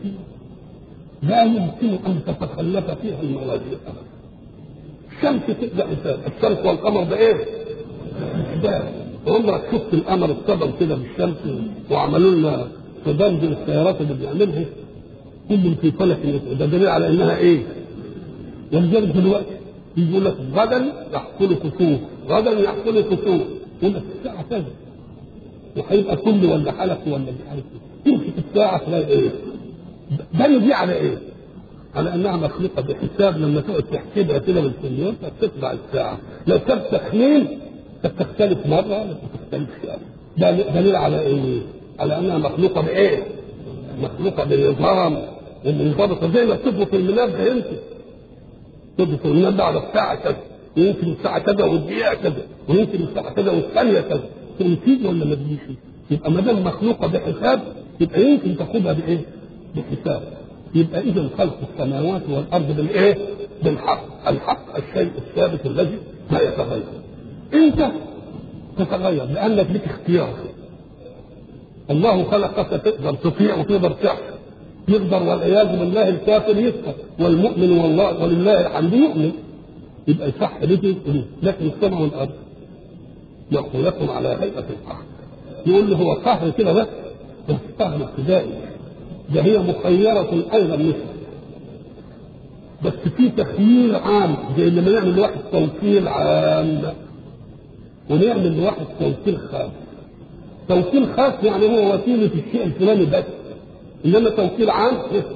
لا يمكن ان تتخلف فيها الموازين ابدا. الشمس تبدا الشمس والقمر ده ايه؟ ده عمرك شفت القمر اتصدم كده بالشمس وعملوا لنا صدام دي السيارات اللي بيعملها كل في فلك؟ ده دليل على انها ايه؟ ولذلك دلوقتي يقول لك غدا يحصل كسوف، غدا يحصل كسوف، يقول لك الساعه كذا وهيبقى كل ولا حلق ولا مش عارف ايه، تمسك الساعه تلاقي ايه؟ ده دي على ايه؟ على انها مخلوقه بحساب، لما تقعد تحسبها كده بالكمبيوتر تطلع الساعه، لو كان تخمين تختلف مرة ولا تختلف ده دليل على ايه؟ على انها مخلوقة بايه؟ مخلوقة بنظام ومنضبطة، زي ما تضبط المنبه انت تضبط المنبه على الساعة كذا، ويمكن الساعة كذا والدقيقة كذا، ويمكن الساعة كذا والثانية كذا، تنتج ولا ما تجيش؟ يبقى ما دام مخلوقة بحساب يبقى يمكن تاخدها بايه؟ بحساب. يبقى اذا خلق السماوات والارض بالايه؟ بالحق. الحق الشيء الثابت الذي لا يتغير. انت تتغير لانك لك اختيار. الله خلقك تقدر تطيع وتقدر تعصي، يقدر والعياذ بالله الكافر يسكت، والمؤمن والله ولله الحمد يؤمن، يبقى يصح لك. لكن السماء والارض يقولكم على هيئه القهر. يقول له هو قهر كده بس قهر ابتدائي، ده هي مخيره ايضا مثل، بس في تخيير عام، زي لما نعمل واحد توكيل عام ونعمل لواحد توكيل خاص. توكيل خاص يعني هو وسيله الشيء الفلاني بس، انما توكيل عام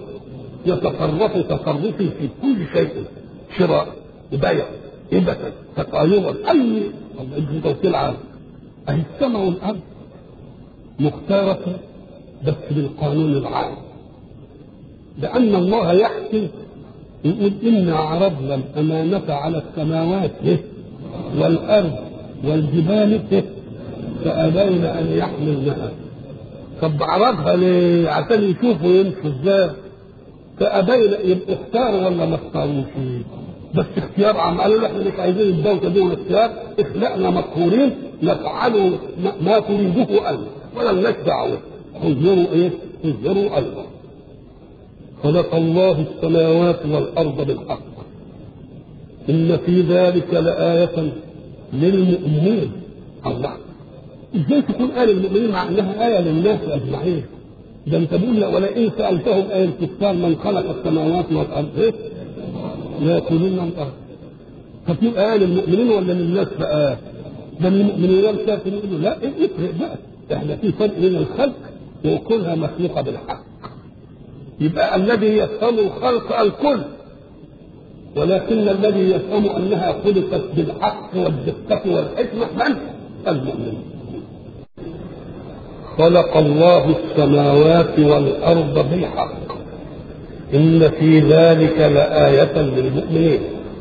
يتصرف تصرفي في كل شيء، شراء بيع هبه تقايضا اي توكيل عام. اهي السماء والارض مختاره بس بالقانون العام، لان الله يحكي يقول إنا عرضنا الأمانة على السماوات والأرض والجبال فأبين أن يحملنها. طب عرضها ليه؟ عشان يشوفوا يمشوا ازاي. فأبين، يبقى اختاروا ولا ما اختاروش؟ بس اختيار عام. قالوا احنا مش عايزين الدولة دي والاختيار، اخلقنا مقهورين نفعلوا ما تريده أنت ولا لناش دعوة. انظروا ايه؟ انظروا أيضا. خلق الله السماوات والأرض بالحق إن في ذلك لآية للمؤمنين. الله، ازاي تكون آية للمؤمنين مع انها آية للناس أجمعين؟ ده انت بقول ولئن سألتهم آية الكفار من خلق السماوات والأرض ايه؟ لا يقولون الأرض. فتبقى آية للمؤمنين ولا للناس بقى؟ ده للمؤمنين والكافرين يقولوا لا افرق بقى، احنا في فرق بين الخلق وكلها مخلوقة بالحق. يبقى الذي يفهم الخلق الكل، ولكن الذي يفهم انها خلقت بالحق والدقه والحكمه من؟ المؤمن. خلق الله السماوات والارض بالحق إن في ذلك لآية للمؤمنين.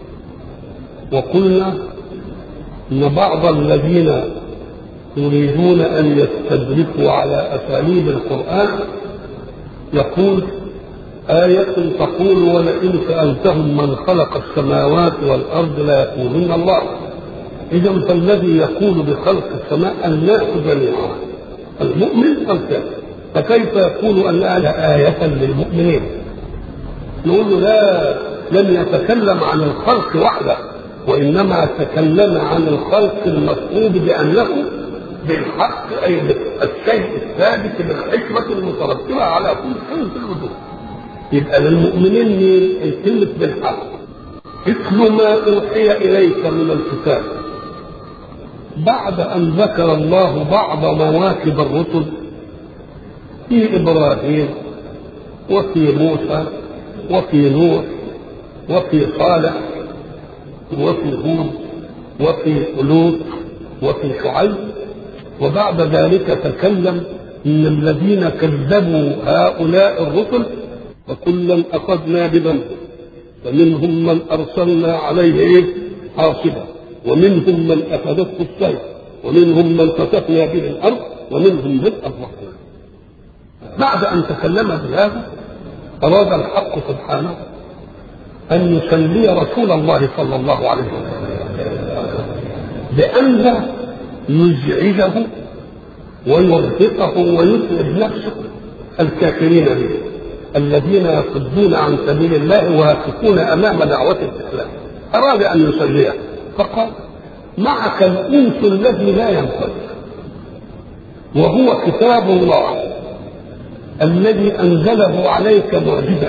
وقلنا إن بعض الذين يريدون أن يستدركوا على أساليب القرآن يقول آية تقول ولئن سألتهم من خلق السماوات والأرض ليقولون الله. إذا فالذي يقول بخلق السماء الناس جميعا المؤمن الكافر، فكيف يقول أن آية للمؤمنين؟ نقول له لا، لم يتكلم عن الخلق وحده، وإنما تكلم عن الخلق المفهوم بأنه بالحق، أي الشيء الثابت بالحكمة المترتبة على كل شيء في الوجود. يبقى للمؤمنين كلمة بالحق. اتل ما أوحي إليك من الكتاب. بعد أن ذكر الله بعض مواكب الرسل في إبراهيم وفي موسى وفي نوح وفي صالح وفي هود وفي لوط وفي شعيب، وبعد ذلك تكلم إن الذين كذبوا هؤلاء الرسل فكلا أخذنا بذنبه، فمنهم من أرسلنا عليه حاصبا، ومنهم من أخذته السيف، ومنهم من خسفنا به الأرض، ومنهم من أغرقنا. بعد أن تكلم بهذا أراد الحق سبحانه أن يسلي رسول الله صلى الله عليه وسلم بأن لا يزعجه ويرهقه ويتعب نفسه الكافرين به الذين يصدون عن سبيل الله ويقفون أمام دعوة الإسلام. أراد أن يسليه فقال معك الأنس الذي لا ينفذ، وهو كتاب الله الذي أنزله عليك معجزا،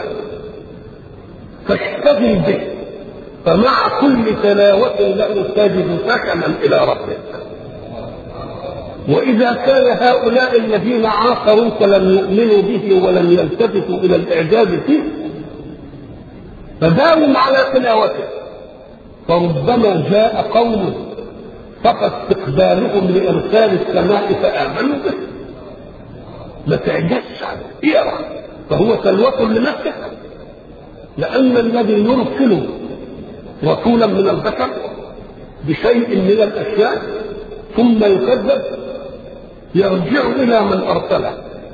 فاشتغل به، فمع كل تلاوة له تجد سكنا إلى ربك. وإذا كان هؤلاء الذين عاصروك لم يؤمنوا به ولم يلتفتوا إلى الإعجاز فيه فداوم على تلاوته، فربما جاء قوم فقط استقبالهم لإرسال السماء فآمنوا به. ما تعجزش عنه، اقرأ، فهو تلوة لنفسك، لأن الذي يرسل رسولا من البشر بشيء من الأشياء ثم يكذب يرجع إلى من أرسله،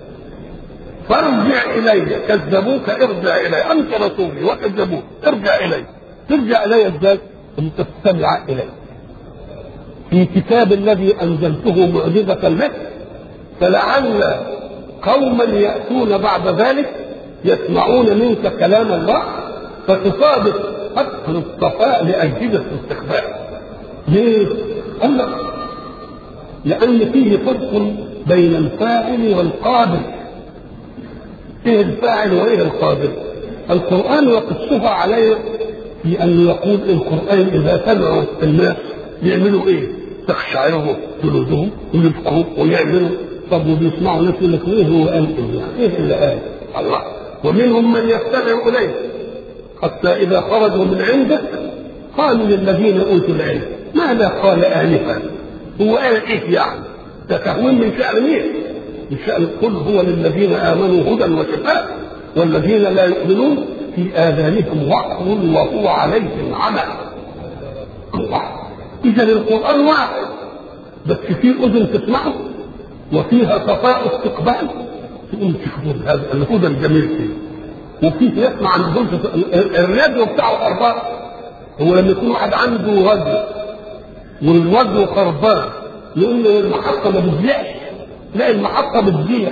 فارجع إلي، كذبوك ارجع إلي، أنت رسولي وكذبوك ارجع إلي. ترجع إلي ازاي؟ أن تستمع إلي في كتاب الذي أنزلته معجزة لك، فلعل قوما يأتون بعد ذلك يسمعون منك كلام الله فتصادف أكثر الصفاء لأجهزة الاستخبار. ليه؟ قال لك لأن فيه فرق بين الفاعل والقابل. ايه الفاعل وايه القابل؟ القرآن يقصها عليه بأنه يقول القرآن إذا سمعوا الناس يعملوا ايه؟ تخشعرهم جلودهم ويبقوا ويعملوا. طب وبيسمعوا ناس يقول لك ايه هو قال ايه اللي قال الله. ومنهم من يستمع اليه حتى اذا خرجوا من عندك قالوا للذين اوتوا العلم ماذا قال انفا. هو قال ايه يعني؟ ده تهوين من شأن مين؟ من شأن قل هو للذين امنوا هدى وشفاء والذين لا يؤمنون في اذانهم وقر وهو عليهم عمى. الله. اذا القران واحد بس في اذن تسمعه وفيها صفاء استقبال تقوم تشوف هذا الهدى الجميل فيه. وفيه يسمع عن الراديو بتاعه خربان. هو لما يكون واحد عنده راديو والراديو خربان يقول له المحطه ما بتذيعش، لا المحطه بتذيع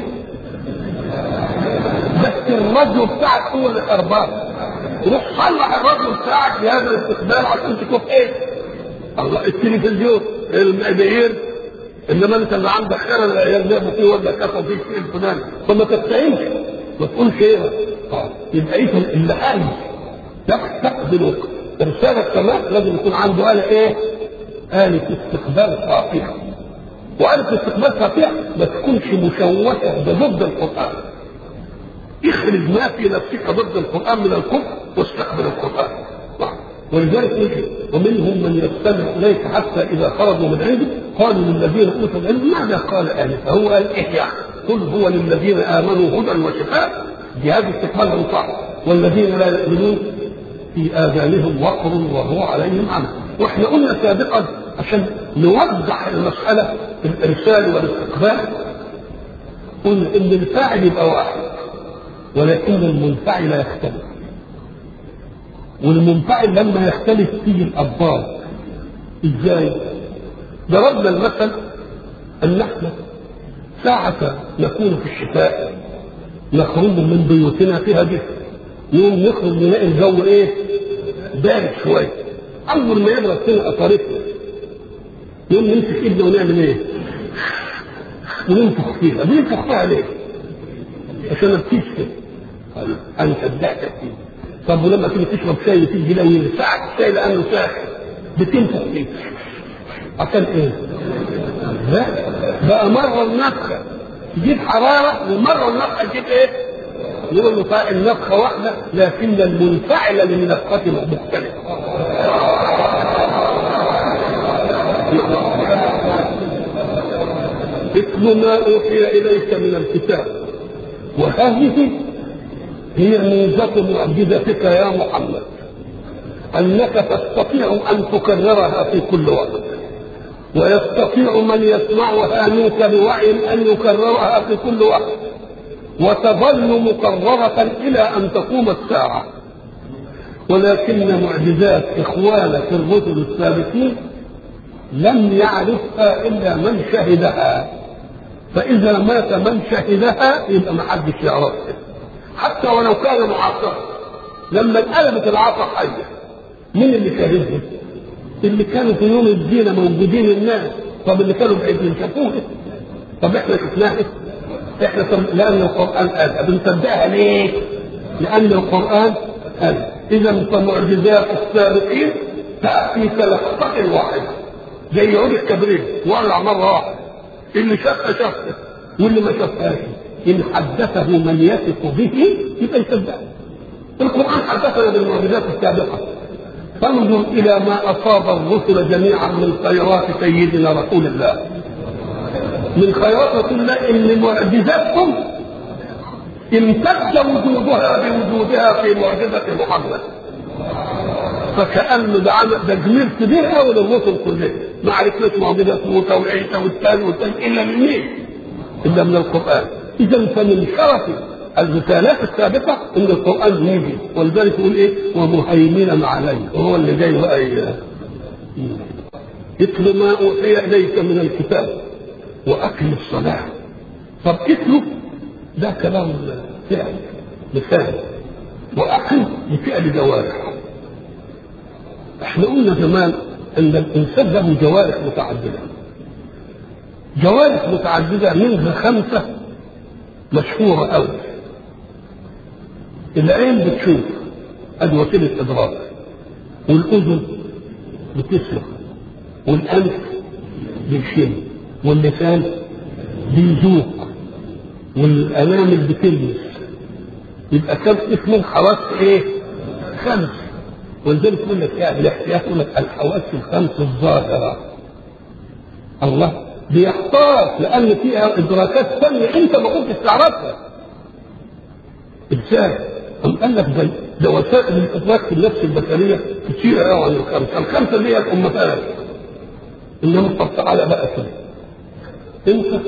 بس الراديو بتاعك هو اللي خربان. روح صلح الراديو بتاعك بهذا الاستقبال عشان تشوف ايه؟ الله. التلفزيون المقادير انما انت اللي عندك خير العيال لعبوا فيه ولا كفوا فيه شيء الفلاني فما تستعينش ما تقولش ايه. يبقى ايه اللي قال تقبل رساله السماء لازم يكون عنده آلة ايه؟ آلة استقبال خاطئه. وآلة استقبال خاطئه ما تكونش مشوشه ضد القرآن. اخرج ما في نفسك ضد القرآن من الكفر واستقبل القرآن. ولذلك يجي ومنهم من يستمع اليك حتى اذا خرجوا من عندك قالوا للذين اوتوا العلم ماذا قال انفا. هو قال ايه يعني؟ قل هو للذين امنوا هدى وشفاء. جهاز استقبال صح والذين لا يؤمنون في آذانهم وقر وهو عليهم عمى. واحنا قلنا سابقا عشان نوضح المسألة في الإرسال والاستقبال قلنا إن الفاعل يبقى واحد ولكن المنفعل يختلف، والمنفعل لما يختلف فيه الأضداد. إزاي؟ ضربنا المثل أن احنا ساعة نكون في الشتاء نخرج من بيوتنا فيها دفء، يوم نخرج نلاقي الجو ايه؟ بارد شويه. اول ما يبرد فينا قطرتنا يوم نمسك ايدنا ونعمل ايه؟ وننفخ فيها. بننفخ فيها ليه؟ عشان ما بتشتي. انا صدقتك فيه. طب ولما تيجي تشرب شاي وتيجي لو ساعة الشاي لانه ساخن بتنفخ فيه عشان ايه؟ لا بقى مره النفخه تجيب حراره ومره النفخه تجيب ايه؟ يقول له النفخه واحده لكن المنفعل للنفخه مختلف. اتل ما اوحي اليك من الكتاب، وهذه هي ميزه معجزتك يا محمد انك تستطيع ان تكررها في كل وقت، ويستطيع من يسمعها منك بوعي ان يكررها في كل وقت، وتظل مكررة إلى أن تقوم الساعة. ولكن معجزات إخوانك الرسل السابقين لم يعرفها إلا من شهدها، فإذا مات من شهدها يبقى ما حدش يعرفها حتى ولو كان معاصرا. لما انقلبت العصا حية مين اللي شاهدها؟ اللي كانوا في يوم الدين موجودين الناس. طب اللي كانوا بعيدين شافوها؟ طب احنا شفناها؟ احنا لان القران قال. بنصدقها ليه؟ لان القران قال. اذا فمعجزات السابقين تاتي كلقطه واحده زي عود الكبريت ولع مره واحده. اللي شافها شافها واللي ما شافهاش ان حدثه من يثق به يبقى يصدقه. القران حدثنا بالمعجزات السابقه. فانظر الى ما اصاب الرسل جميعا من خيرات سيدنا رسول الله. من خيرات رسول الله ان معجزاتهم امتد وجودها بوجودها في معجزه محمد. فكأنه ده جميل كبير قوي للرسل كلهم. ما عرفناش معجزه موسى وعيسى والثاني الا من مين؟ الا من القران. اذا فمن شرف الرسالات السابقه ان القران يجي، ولذلك يقول ايه؟ ومهيمنا عليه، وهو اللي جاي بقى اتل ما اوحي اليك من الكتاب واقم الصلاه. طب اتلو ده كلام فعل مثال، واقم بفعل جوارح. احنا قلنا زمان ان الانسان له جوارح متعدده. جوارح متعدده منها 5 مشهوره قوي. العين بتشوف ادي وسيله ادراك، والاذن بتسمع، والانف بيشم، واللسان بيذوق، والانامل بتلمس. يبقى كم اسم حواس ايه؟ 5. ولذلك يقول لك يعني الاحتياط يقول لك الحواس ال5 الظاهره. الله بيحتاط لان فيها ادراكات ثانيه انت ما كنتش تعرفها. ازاي؟ قال لك ده وسائل الادراك في النفس البشريه كتير قوي عن ال5 اللي هي الامهات. انما طب تعالى بقى كده، انت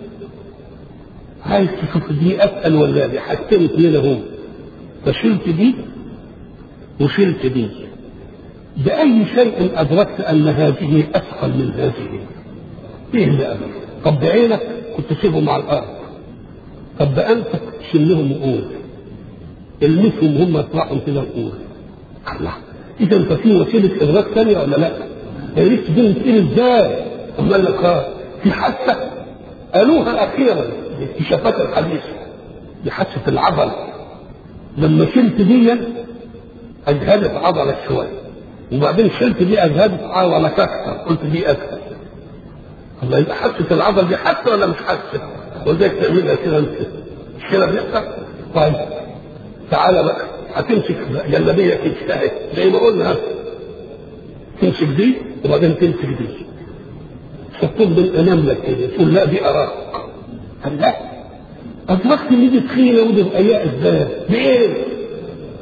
عايز تشوف دي اسال ولا دي؟ حاجتين اثنين اهو، فشلت دي وشلت دي. باي شيء ادركت ان هذه اثقل من هذه؟ ايه اللي أبدا؟ طب بعينك كنت تسيبهم على الارض، طب بانفك تشمهم وقول، المسهم هم يطلعهم كده وقول. الله، اذا ففي وسيله ادراك ثانيه ولا لا؟ يا ريت تقول تقول ازاي؟ اما لك في حاسه قالوها اخيرا باكتشافات الحديثه بحاسه العضل. لما شلت دي اجهدت عضله شويه، وبعدين شلت دي اجهدت عضله اكثر، قلت دي اكثر. الله، يبقى حاسه العضل دي حاسه ولا مش حاسه؟ وازاي تعملها كده انت؟ مش كده بيحصل؟ طيب تعالى بقى هتمسك جلابيه تجتهد زي ما قلنا، تمسك دي وبعدين تمسك دي، تحطهم بالامام لك كده تقول لا دي اراق. قال لا، ادركت ان دي تخينه ودي رقيقه ازاي؟ بايه؟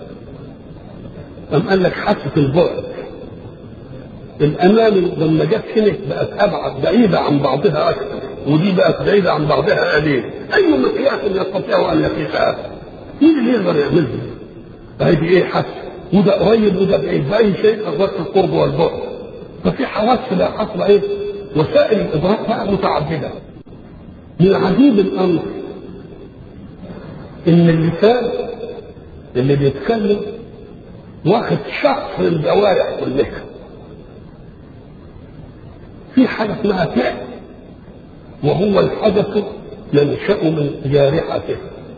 أم قال لك حاسة البعد. الأمام لما جت هنا بقت أبعد بعيدة عن بعضها أكثر، ودي بقت بعيدة عن بعضها قليل. أي مقياس يستطيع أن يقيسها؟ مين اللي يقدر يعملها؟ فهذه إيه حاسة، وده قريب وده بعيد، بأي شيء أدرك القرب والبعد. ففي حواس بقى حصل إيه؟ وسائل الإدراك بقى متعددة. من عجيب الأمر إن اللسان اللي بيتكلم واخد شخص الجوارح كلها. في حاجة اسمها فعل، وهو الحدث ينشأ من جارحته.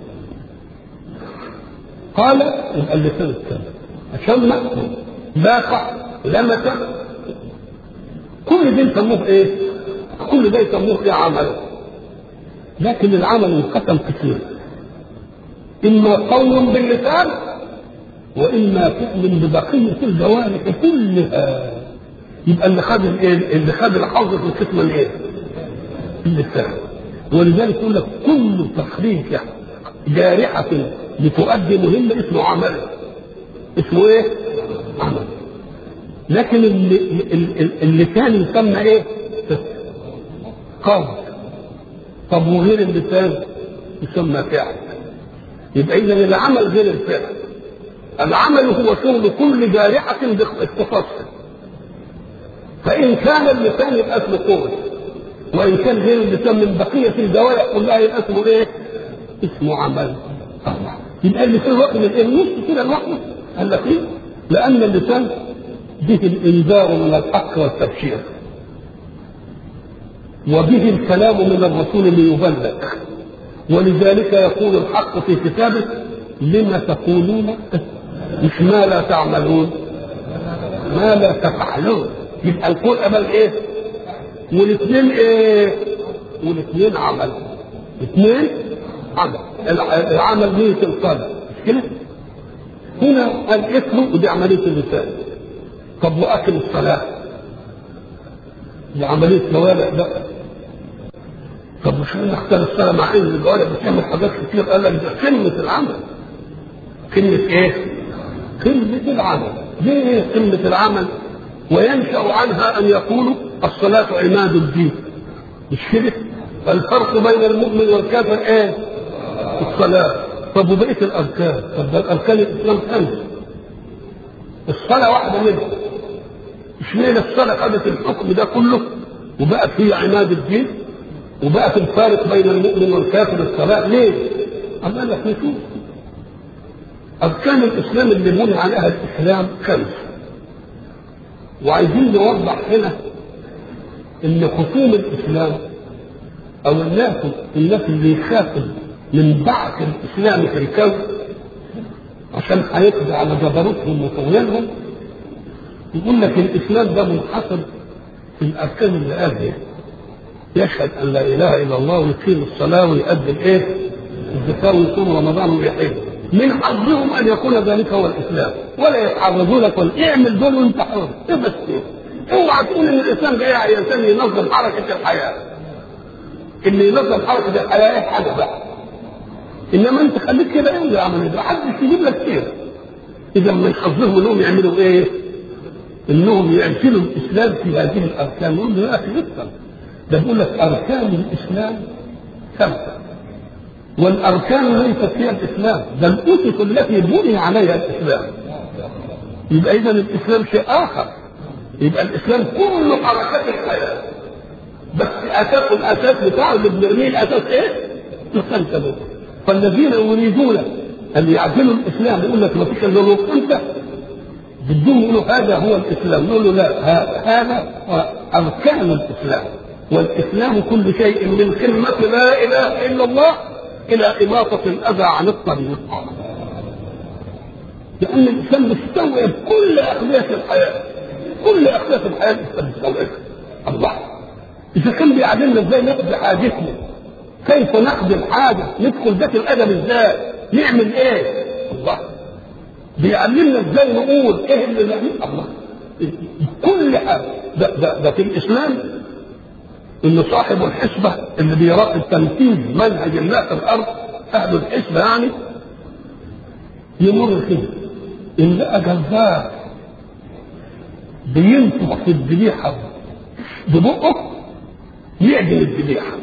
قال يبقى اللسان اتكلم، شم، باقع، لمس، كل ده يسموه ايه؟ كل ده يسموه ايه؟ عمل. لكن العمل انقسم كثير، اما قول باللسان واما فعل ببقيه الجوارح كلها. يبقى اللي خد الايه؟ اللي خد الحظ في القسم الايه؟ اللسان. ولذلك يقول لك كل تخريج جارحه لتؤدي مهمه اسمه عمل. اسمه ايه؟ عمل. لكن اللسان يسمى ايه؟ قول. طب وغير اللسان يسمى فعل. يبقى اذا العمل غير الفعل. العمل هو شغل كل جارحه باختصاصها. فان كان اللسان يبقى اسمه قول، وان كان غير اللسان من بقيه الجوارح كلها يبقى اسمه ايه؟ اسمه عمل. يبقى اللسان واخد من ايه؟ مش كده لوحده. قال لك ايه؟ لان اللسان به الانذار من الحق والتبشير، وبه الكلام من الرسول ليبلغ. ولذلك يقول الحق في كتابه: لما تقولون مش ما لا تعملون، ما لا تفعلون. يبقى القول امل ايه؟ والاثنين ايه؟ والاثنين عمل. اثنين عمل. العمل نية القلب، مش كده؟ هنا الاسم ودي عملية اللسان. طب واكل الصلاة دي عملية جوارح بقى. طب مش هنختار الصلاة مع ان الجوارح بتعمل حاجات كتير. قال لك ده قمة العمل. قمة ايه؟ قمة العمل. ليه قمة العمل؟ وينشأ عنها ان يقولوا الصلاة عماد الدين، مش كده؟ الفرق بين المؤمن والكافر ايه؟ الصلاة. طب وبقية الاركان؟ طب ده الاركان الاسلام خمس، الصلاة واحدة منهم. اشمعنى الصلاة خدت الحكم ده كله وبقت هي عماد الدين وبقت الفارق بين المؤمن والكافر الصلاة؟ ليه؟ قال لك نشوف أركان الإسلام اللي بني عليها الإسلام خمس. وعايزين نوضح هنا إن خصوم الإسلام أو الناس اللي يخافوا من بعث الإسلام في الكون عشان هيقضي على جبروتهم وطغيانهم، يقول لك الإسلام ده منحصر في الأركان اللي قالها: يشهد أن لا إله إلا الله ويقيم الصلاة ويؤدي الإيه؟ الزكاة ويصوم رمضان ويحج. من حظهم أن يكون ذلك هو الإسلام، ولا يتعرضوا لك اعمل دول وأنت حر. إيه بس إيه؟ اوعى تقول إن الإسلام جاي عشان ينظم حركة الحياة. اللي ينظم حركة الحياة إيه حاجة بقى. إنما أنت خليك كده إيه اللي عمل ده؟ محدش يجيب لك كده. إذا من حظهم إنهم يعملوا إيه؟ إنهم يعملوا الإسلام في هذه الأركان. يقول له يا أخي افهم، ده بيقول لك أركان الإسلام خمسة، والأركان ليست هي الإسلام، ده الأسس التي بني عليها الإسلام. يبقى إذا الإسلام شيء آخر. يبقى الإسلام كل حركات الحياة، بس الأساس بتاعه اللي بنرميه الأساس إيه؟ الخمسة دول. فالذين يريدون أن يعدلوا الإسلام يقول لك ما فيش إلا الخمسة، بدهم يقولوا هذا هو الإسلام. نقول له لا، هذا أركان الإسلام. والإسلام كل شيء من كلمة لا إله إلا الله إلى إماطة الأذى عن الطريق. لأن الإسلام مستوعب كل أخلاق الحياة، كل أخلاق الحياة الإسلام مستوعبها. الله إذا كان بيعلمنا إزاي نقضي حاجتنا، كيف نقضي الحاجة، ندخل ذات الأدب إزاي، نعمل إيه. الله بيعلمنا إزاي نقول إيه اللي نعمله. الله كل حاجة ده في الإسلام. إن صاحب الحسبة اللي بيراقب تنفيذ منهج الله في الأرض، أهل الحسبة يعني، يمر كده إن لقى جزار بينفخ في الذبيحة ببقه يعدم الذبيحة.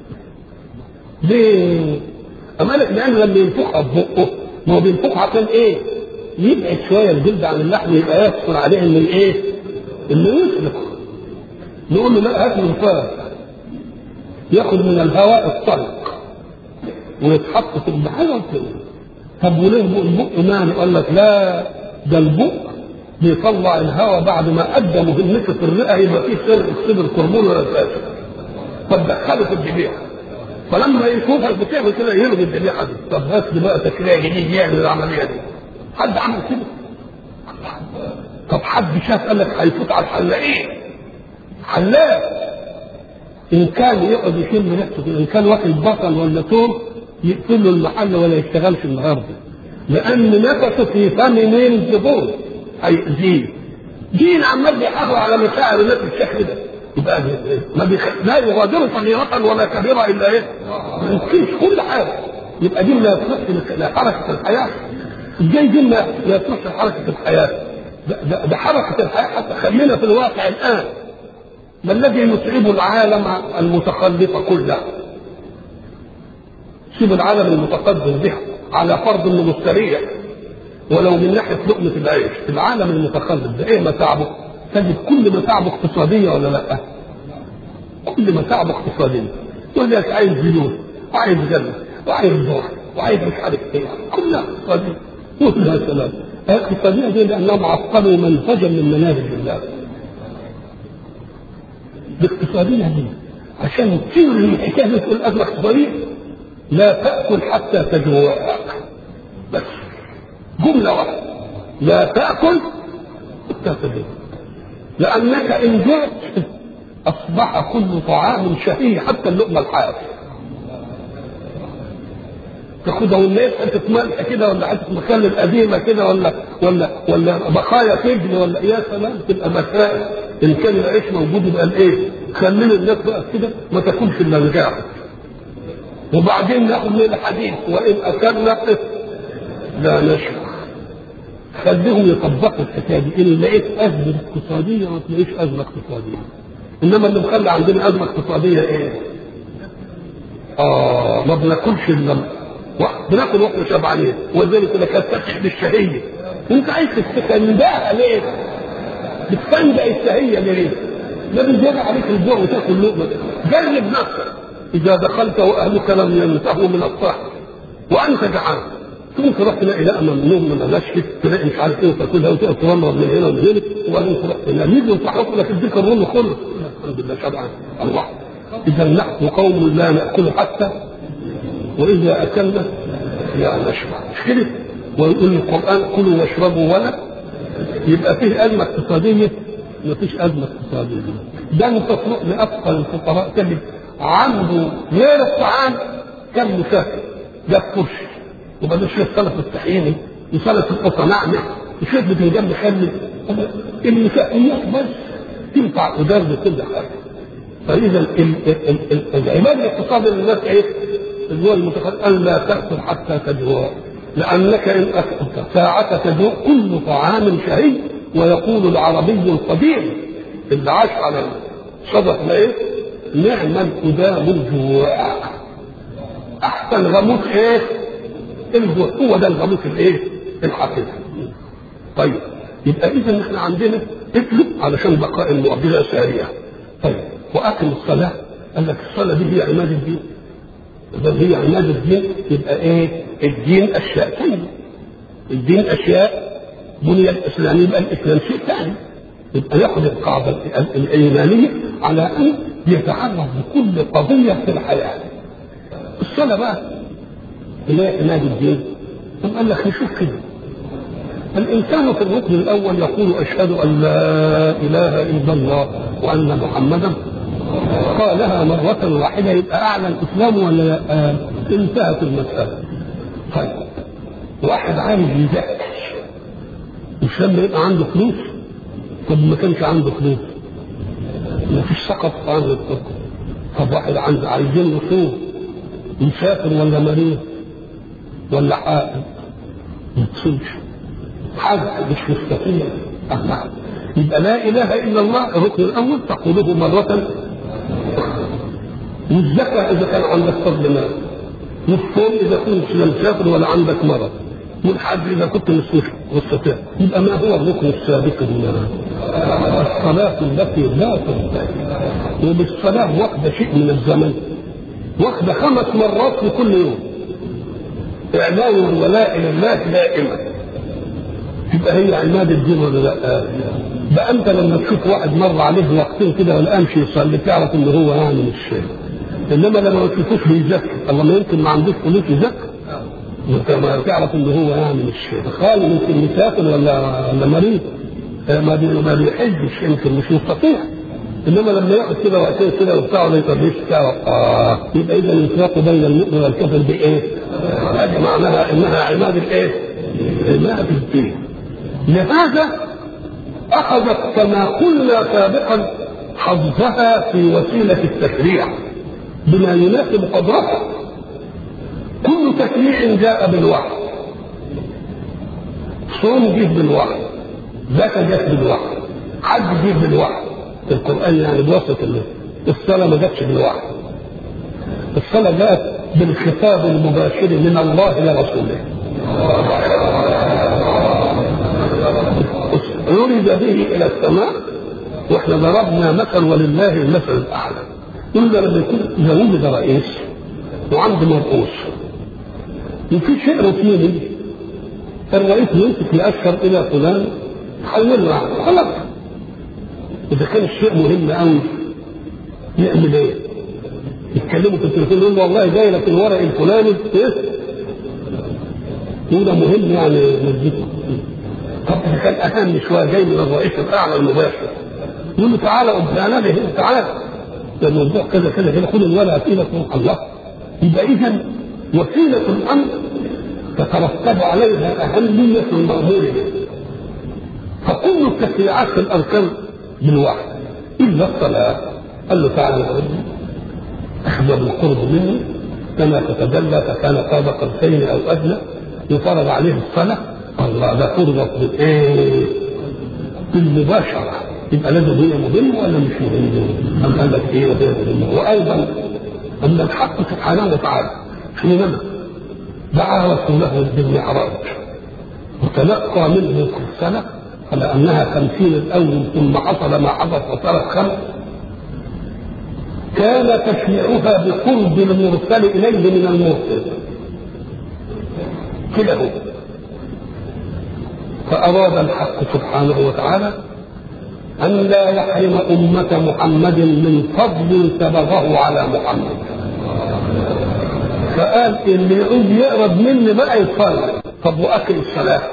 ليه؟ أمالك لأنه لما ينفخها ببقه ما هو بينفخها عشان إيه؟ يبعد شوية الجلد عن اللحم يبقى يدخل عليه إن الإيه؟ إنه يسلخ. نقول له لا هات منفاخ ياخد من الهواء الطلق ويتحط في البحر وكده. طب وليه البق مانع؟ قال لك لا، ده البق بيطلع الهواء بعد ما ادى مهمته في الرئه، يبقى فيه سر اكسيد الكربون ولا فاسد، فتدخله في الذبيحه. فلما يشوفك بتعمل كده يلغي الذبيحه دي. طب هات لي بقى تشريع جديد يعمل العمليه دي. حد عمل كده؟ طب حد شاف قال لك هيفوت على الحلاقين؟ حلاق ان كان يقعد يشم ريحته، ان كان واكل بصل ولا توم يقفل له المحل ولا يشتغلش النهارده، لان نفسه في فم مين الزبون هيأذيه. دين عمال بيحافظ على مشاعر الناس بالشكل ده، يبقى لا يغادر صغيرة ولا كبيرة الا ايه؟ ما يمكنش كل حاجه. يبقى دين لا يصلح لحركه الحياه. ازاي دين لا يصلح لحركه الحياه؟ ده حركه الحياه. حتى خلينا في الواقع الان، ما الذي يتعب العالم المتخلفه كلها؟ سيب العالم المتقدم به على فرض انه مستريح ولو من ناحيه لقمه العيش. العالم المتخلف ده ايه متاعبه؟ تجد كل متاعبه اقتصاديه ولا لا؟ كل متاعبه اقتصاديه. يقول لك عايز فلوس وعايز جنه وعايز ضوء وعايز مش عارف ايه، كلها اقتصاديه. كلها سلام. الاقتصاديه دي لانهم عطلوا منهجا من مناهج الله. الاقتصاديه دي عشان تصير الحكايه دي تقول ازمه اقتصاديه، لا تأكل حتى تجوع. بس جملة واحدة، لا تأكل حتى تجوع، لأنك إن جعت أصبح كل طعام شهي حتى اللقمة الحافة. تاخدها والناس حتة ملح كده ولا حتة مخلل قديمة كده ولا بقايا تجن ولا يا سلام تبقى مسائل. إن كان العيش موجود يبقى الإيه؟ خلينا الناس بقى كده ما تاكلش إلا الجاع. وبعدين ناخد من الحديث وإن أكلنا لا نشبع. خليهم يطبقوا الحكايه دي. ان لقيت ازمه اقتصاديه ما تلاقيش ازمه اقتصاديه. انما اللي مخلي عندنا ازمه اقتصاديه ايه؟ ما بناكلش الا بناكل واحنا شبعانين، ولذلك يقول لك هتفتح بالشهيه. انت عايز تستندها ليه؟ بتستندع الشهيه ليه؟ ما بيزيد عليك الجوع وتاكل لقمه. جرب نفسك اذا دخلت واهلك لم ينتهوا من الصحن وانت جعان، ثم تروح تلاقي لقمه منهم من نشف، تلاقي مش عارف ايه وتاكلها وتقف تمرض من هنا ومن هنا، وبعدين تروح تلاقي يجي يصحوك لك الذكر الرول خلص. الحمد لله شبعان. الله. اذا نحن قوم لا ناكل حتى واذا اكلنا لا نشبع. مش كده؟ ويقول القران كلوا واشربوا ولا يبقى فيه ازمه اقتصاديه؟ ما فيش ازمه اقتصاديه. ده انت تروح لافقر الفقراء تجد عنده غير الطعام كم مسافر، ده كرسي وبعدين شويه سلطه الطحيني وسلطه القطه ناعمه وشويه بتنجان مخلل. المسائيات بس تنفع تدرب كل حاجه. فاذا العماد الاقتصادي للناس ايه؟ اللي هو المتخلف الا تاكل حتى تجوع، لانك ان اكلت ساعه تجوع كل طعام شهي. ويقول العربي القديم اللي عاش على صدق ايه؟ نعم القدام الجوع. احسن غموس ايه؟ الجوع. هو ده الغموس الايه؟ الحقيقي. طيب يبقى اذا احنا عندنا اطلب علشان بقاء المعجزه ساريه. طيب واقم الصلاه، قال لك الصلاه دي هي عماد الدين. اذا هي عماد الدين يبقى ايه؟ الدين اشياء ثانيه. الدين اشياء بني الاسلام، يبقى الاسلام شيء ثاني. يبقى ياخذ القاعده الايمانيه على ان يتعرض لكل قضيه في الحياه. الصلاه بقى اللي هي عماد الدين. ثم قال لك نشوف كده، الانسان في الركن الاول يقول اشهد ان لا اله الا الله وان محمدا، قالها مره واحده يبقى اعلى الاسلام ولا لا؟ انتهت المساله. طيب واحد عايز يزكي، مش لما يبقى عنده فلوس؟ طب ما كانش عنده فلوس ما فيش سقط عنه الطب. طب واحد عنده عايزين له صوم، مسافر ولا مريض ولا حائط، ما تصومش. حد مش مستقيم. يبقى لا اله الا الله الركن الاول تقوله مرة. والزكاة اذا كان عندك فضل مال، والصوم اذا كنت لم تسافر ولا عندك مرض، والحج اذا كنت مستطيع. يبقى ما هو الركن السابق لنا؟ الصلاة التي لا تنتهي. وبالصلاة واخدة شيء من الزمن، واخدة 5 مرات في كل يوم، إعلان الولاء لله دائما. يبقى هي عماد الدين ولا لا؟ بقى أنت لما تشوف واحد مر عليه وقتين كده ولا أمشي يصلي تعرف إن هو يعني مش شيء. إنما لما ما تشوفوش بيزكي، الله ما يمكن ما عندوش فلوس يزكي، ما تعرف إن هو يعني مش شيء. خالي يمكن مسافر ولا مريض، ما بيحجش، يمكن مش مستطيع. انما لما يقعد كده وقتين كده وبتاع ولا يقدرش بتاع يبقى اذا الفرق بين المؤمن والكافر بايه؟ هذه معناها انها عماد الايه؟ عماد الدين. لهذا اخذت كما قلنا سابقا حظها في وسيله التشريع بما يناسب قدرها. كل تشريع جاء بالوحي، صوم جه بالوحي، زكاه جت بالوحي، حج جه بالوحي. القرآن يعني بواسطة الله. الصلاة ما جاتش بالوحي، الصلاة جاءت بالخطاب المباشر من الله لرسوله. عرج به إلى السماء، واحنا ضربنا مثل ولله المثل الأعلى. قلنا لما يكون إذا وجد رئيس وعنده مرؤوس وفي شيء روتيني، الرئيس يمسك يأشر إلى فلان حولنا خلاص. إذا كان الشيء مهم قوي يعمل إيه؟ يتكلموا في التليفون يقول له والله جاي لك الورق الفلاني إيه؟ وده مهم يعني نزيته. طب إذا كان أهم شوية جاي من الرئيس الأعلى المباشر يقول له تعالى قدامنا به تعالى ده الموضوع كذا كذا كده خد الورق إلى فوق الله. يبقى إذا وسيلة الأمر تترتب عليها أهمية المأمور به. فكل التشريعات في الأركان بالوحي إلا الصلاة. قال له تعالى يا رب أحبب القرب مني كما تتجلى فكان قاب قوسين أو أدنى، يفرض عليه الصلاة. الله ده فرضت بالإيه؟ بالمباشرة. يبقى لازم هي مهمة ولا مش مهمة؟ أم قال لك إيه وغير مهمة. وأيضا أن الحق سبحانه وتعالى حينما دعا رسوله بالمعراج وتلقى منه السنة على أنها 50 الأول ثم حصل ما حدث وصارت 5، كان تشريعها بقرب المرسل إليه من المرسل كده هو. فأراد الحق سبحانه وتعالى أن لا يحرم أمة محمد من فضل سبغه على محمد. فقال اللي يعود يقرب مني بقى يصلي. طب وأكل الصلاة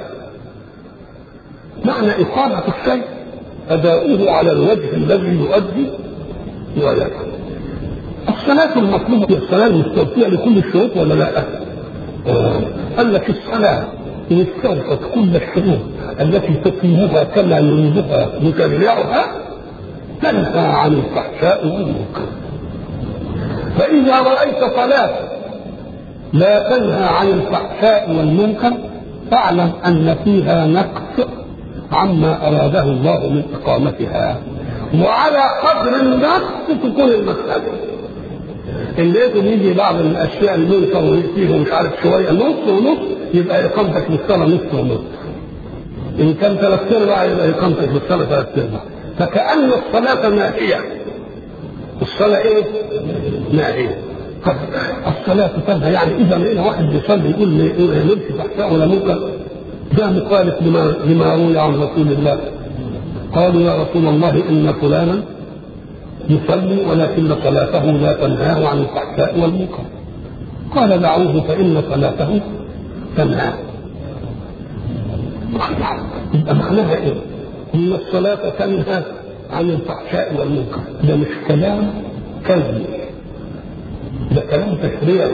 معنى إقامة الشيء أداؤه على الوجه الذي يؤدي ويدعو. الصلاة المطلوبة هي الصلاة المستوفية لكل الشروط ولا لا؟ قال لك الصلاة إن استوفت كل الشروط التي تقيمها كما يريدها متبعها تنهى عن الفحشاء والمنكر. فإذا رأيت صلاة لا تنهى عن الفحشاء والمنكر فاعلم أن فيها نقص عما أراده الله من إقامتها، وعلى قدر النقص تكون المسألة. اللي يجي بعض الأشياء المنكر ويأتيه مش عارف شوية نص ونص يبقى إقامتك للصلاة نص ونص. إن كان 3/4 يبقى إقامتك للصلاة 3/4. فكأن الصلاة ناهية. الصلاة إيه؟ ناهية. الصلاة تنهى يعني إذا لقينا واحد بيصلي يقول نمشي فحشاء ولا منكر ده مخالف لما روي عن رسول الله. قالوا يا رسول الله إن فلانا يصلي ولكن صلاته لا تنهاه عن الفحشاء والمنكر. قال دعوه فإن صلاته تنهاه. يبقى معناها إيه؟ إن الصلاة تنهى عن الفحشاء والمنكر. ده مش كلام كذب، ده كلام تشريعي.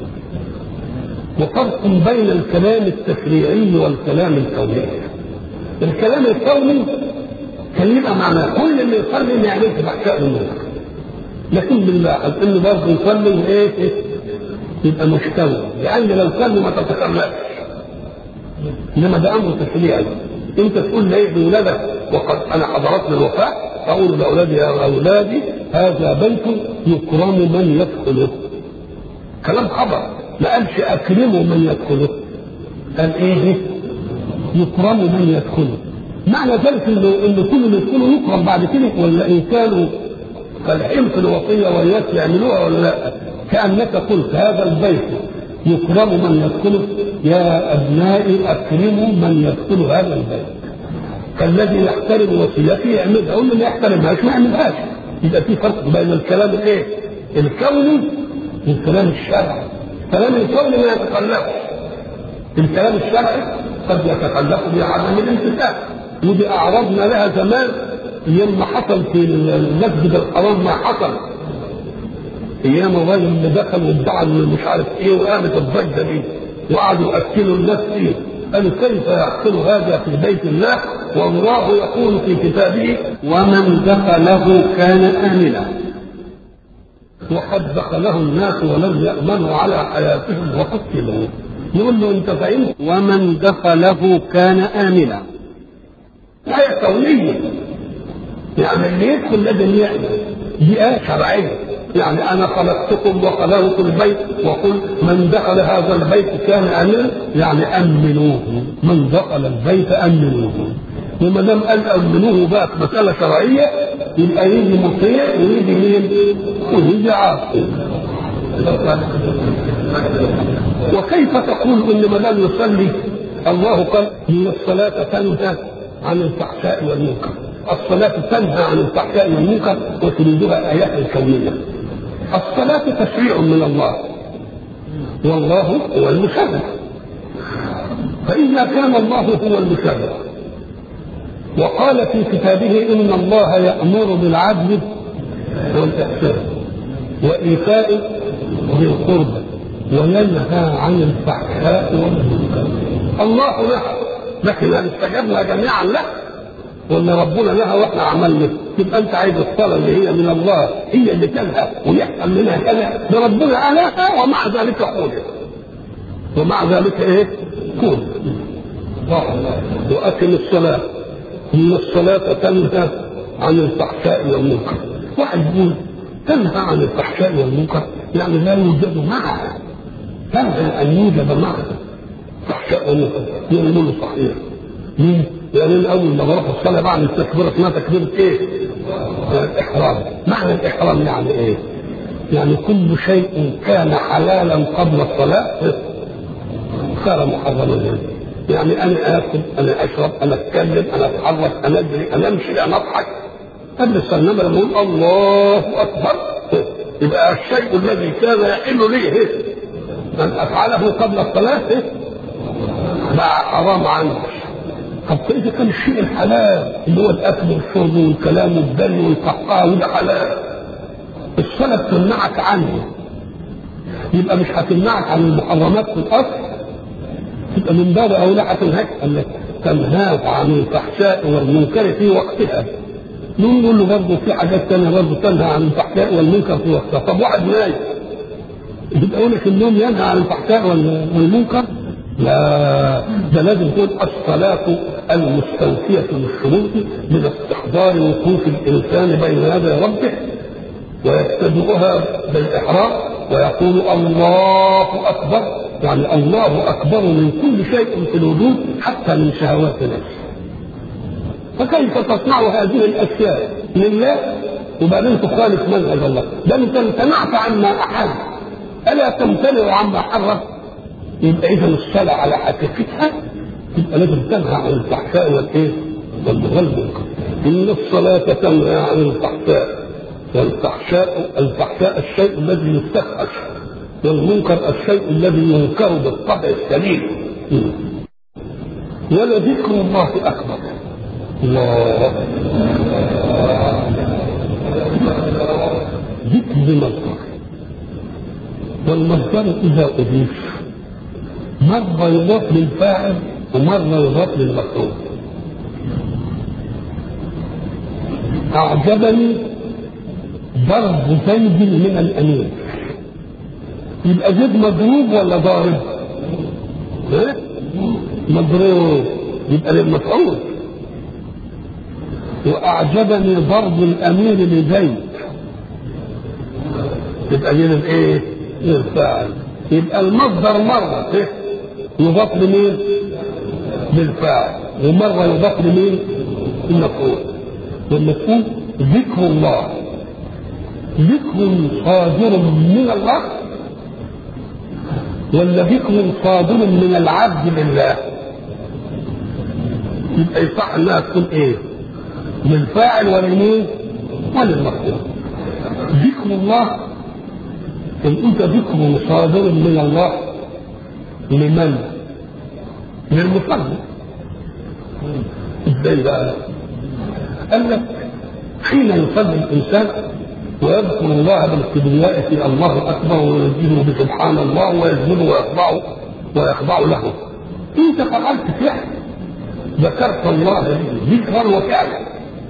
وفرق بين الكلام التشريعي والكلام الكوني. الكلام الكوني كان يبقى معناه كل اللي يصلي ما يعملش فحشاء والمنكر، لكن بنلاحظ انه برضه يصلي وايه يبقى مستوى، لان لو صلي ما تتكلمش انما ده امر تشريعي. انت تقول ليه لاولادك وقد انا حضرتني الوفاه، اقول لاولادي يا اولادي هذا بيت يكرم من يدخله. كلام خبر، ما قالش اكرموا من يدخله، قال ايه؟ يكرم من يدخله. معنى ذلك ان كل اللي يدخله يكرم بعد كده، ولا ان كانوا فالحين في الوصيه والناس يعملوها ولا لا؟ كانك قلت هذا البيت يكرم من يدخله، يا ابنائي اكرموا من يدخل هذا البيت. فالذي يحترم وصيته يعملها، واللي ما يحترمهاش ما يعملهاش. يبقى في فرق بين الكلام الايه؟ الكوني والكلام الشرعي. الكلام الكوني ما يتخلفش، الكلام الشرعي قد يتخلف بعدم الامتثال، ودي اعرضنا لها زمان ايام ما حصل في المسجد الحرام. ما حصل ايام الراجل اللي دخل وادعى مش عارف ايه، وقامت الضجه دي وقعدوا ياكلوا الناس فيه. قالوا كيف يحصل هذا في بيت الله والله يقول في كتابه ومن دخله كان آمنا. وقد دخله الناس ولم يأمنوا على حياتهم وقتلوا. يقول له انت فهمت؟ ومن دخله كان آمنا. آية كونية، يعني اللي يدخل لازم يأمن. دي آية شرعية، يعني أنا خلقتكم وخلقت البيت وقل من دخل هذا البيت كان آمنا، يعني أمنوه. من دخل البيت أمنوه. وما دام قال أمنوه بقى مسألة شرعية، يبقى يجي مطيع ويجي مين؟ ويجي عاصي. وكيف تقول ان ما دام يصلي الله قال ان الصلاه تنهى عن الفحشاء والمنكر. الصلاه تنهى عن الفحشاء والمنكر وتريدها ايات كونيه. الصلاه تشريع من الله والله هو المشرع. فاذا كان الله هو المشرع وقال في كتابه ان الله يامر بالعدل والاحسان وايتاء ذي القربى وينهى عن الفحشاء والمنكر. الله نهى، لكن هل استجبنا جميعا له؟ ولا ربنا نهى واحنا عملنا؟ تبقى انت عايز الصلاه اللي هي من الله هي اللي تنهى ويحصل منها كذا؟ ده ربنا نهى ومع ذلك قول، ومع ذلك ايه؟ قول واقم الصلاه ان الصلاه تنهى عن الفحشاء والمنكر. واحد يقول تنهى عن الفحشاء والمنكر يعني لا يوجد معها، تنهى ان يوجد معها فحشاء والمنكر. يقولوا صحيح. ليه؟ لان اول ما بروح الصلاه بعمل تكبيره اسمها تكبيره ايه؟ الاحرام. معنى الاحرام يعني ايه؟ يعني كل شيء كان حلالا قبل الصلاه صار محرما. يعني انا اكل، انا اشرب، انا اتكلم، انا اتحرك، انا اجري، انا امشي، انا اضحك قبل الصلاه. لما نقول الله اكبر يبقى الشيء الذي كان يحل لي ان افعله قبل الصلاه بقى حرام عنه. طب اذا كان الشيء الحلال اللي هو الاكل والشرب والكلام والدم والقحقاه وده حلال، الصلاه تمنعك عنه، يبقى مش هتمنعك عن المحرمات في الاصل، تبقى من باب اولى هتنهاك انك تنهاك عن الفحشاء والمنكر في وقتها. نقول له برضه في حاجات ثانيه برضه تنهى عن الفحشاء والمنكر في وقتها. طب واحد نايم يبقى يقول لك النوم ينهى عن الفحشاء والمنكر؟ لا، ده لازم تكون الصلاه المستوفيه للشروط من استحضار وقوف الانسان بين يدي ربه ويبتدئها بالاحرام ويقول الله اكبر، يعني الله اكبر من كل شيء في الوجود حتى من شهوات نفسه. فكيف تصنع هذه الاشياء لله وبعدين تخالف منهج الله؟ ده انت امتنعت عما احل، الا تمتنع عما حرم؟ يبقى اذا الصلاه على حقيقتها يبقى لازم تنهى عن الفحشاء والايه؟ والمنكر. ان الصلاه تنهى عن الفحشاء والفحشاء، الفحشاء الشيء الذي يستفحش، والمنكر الشيء الذي ينكر بالطبع السليم. ولذكر الله اكبر. الله ذكر بمصدر، والمصدر اذا اضيف مره يضاف للفاعل ومره يضاف للمفعول. اعجبني ضرب زيد من الامير، يبقى زيد مضروب ولا ضارب؟ مضروب يبقى للمفعول. وأعجبني ضرب الأمير لزيد يبقى دي الايه؟ للفاعل. يبقى المصدر مرة يضاف لمين؟ للفاعل، ومرة يضاف لمين؟ المفعول. والمفعول ذكر الله، ذكر صادر من الله ولا ذكر صادر من العبد لله؟ يبقى يصح انها تكون ايه؟ للفاعل ولمين؟ وللمفعول. ذكر الله إن أنت ذكر صادر من الله لمن؟ للمصلي. إزاي بقى؟ قال لك حين يصلي الإنسان ويذكر الله بالكبرياء في الله أكبر وينزله بسبحان الله ويسجد ويخضع له، أنت فعلت فعل ذكرت الله ذكرا وفعلا،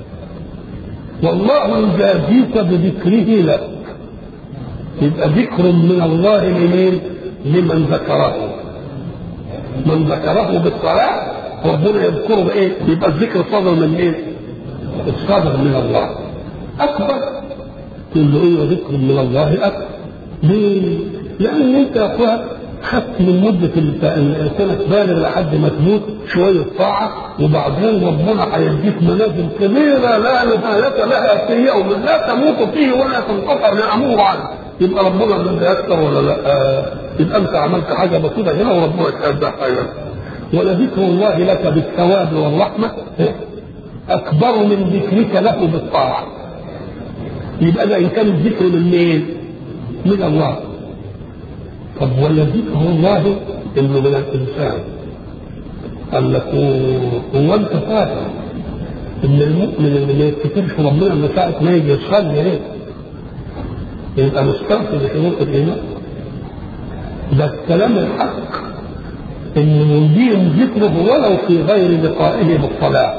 والله يجازيك بذكره لك. يبقى ذكر من الله لمين؟ لمن ذكره. من ذكره بالصلاة ربنا يذكره بايه؟ يبقى الذكر صادر من ايه؟ الصادر من الله. اكبر تقول له ايه؟ ذكر من الله اكبر. ليه؟ لان انت يا اخويا خدت من مدة سنة بالغ لحد ما تموت شوية طاعة، وبعدين ربنا هيديك منازل كبيرة لا نهاية لها في يوم لا تموت فيه ولا تنقطع نعمه عنه. يبقى ربنا بده يكثر ولا لا؟ يبقى انت عملت حاجة بسيطة هنا وربنا يتهدى حاجة. ولذكر الله لك بالثواب والرحمة أكبر من ذكرك له بالطاعة. يبقى ده إن كان الذكر من مين؟ من الله. طب ولا ذكر الله إنه من الإنسان؟ قال لك هو أنت فاكر إن المؤمن اللي ما يفتكرش ربنا من ساعة ما يجي يصلي إيه؟ يبقى مستغفر بحقوق الإيمان. ده الكلام الحق إن يديم ذكره ولو في غير لقائه بالصلاة.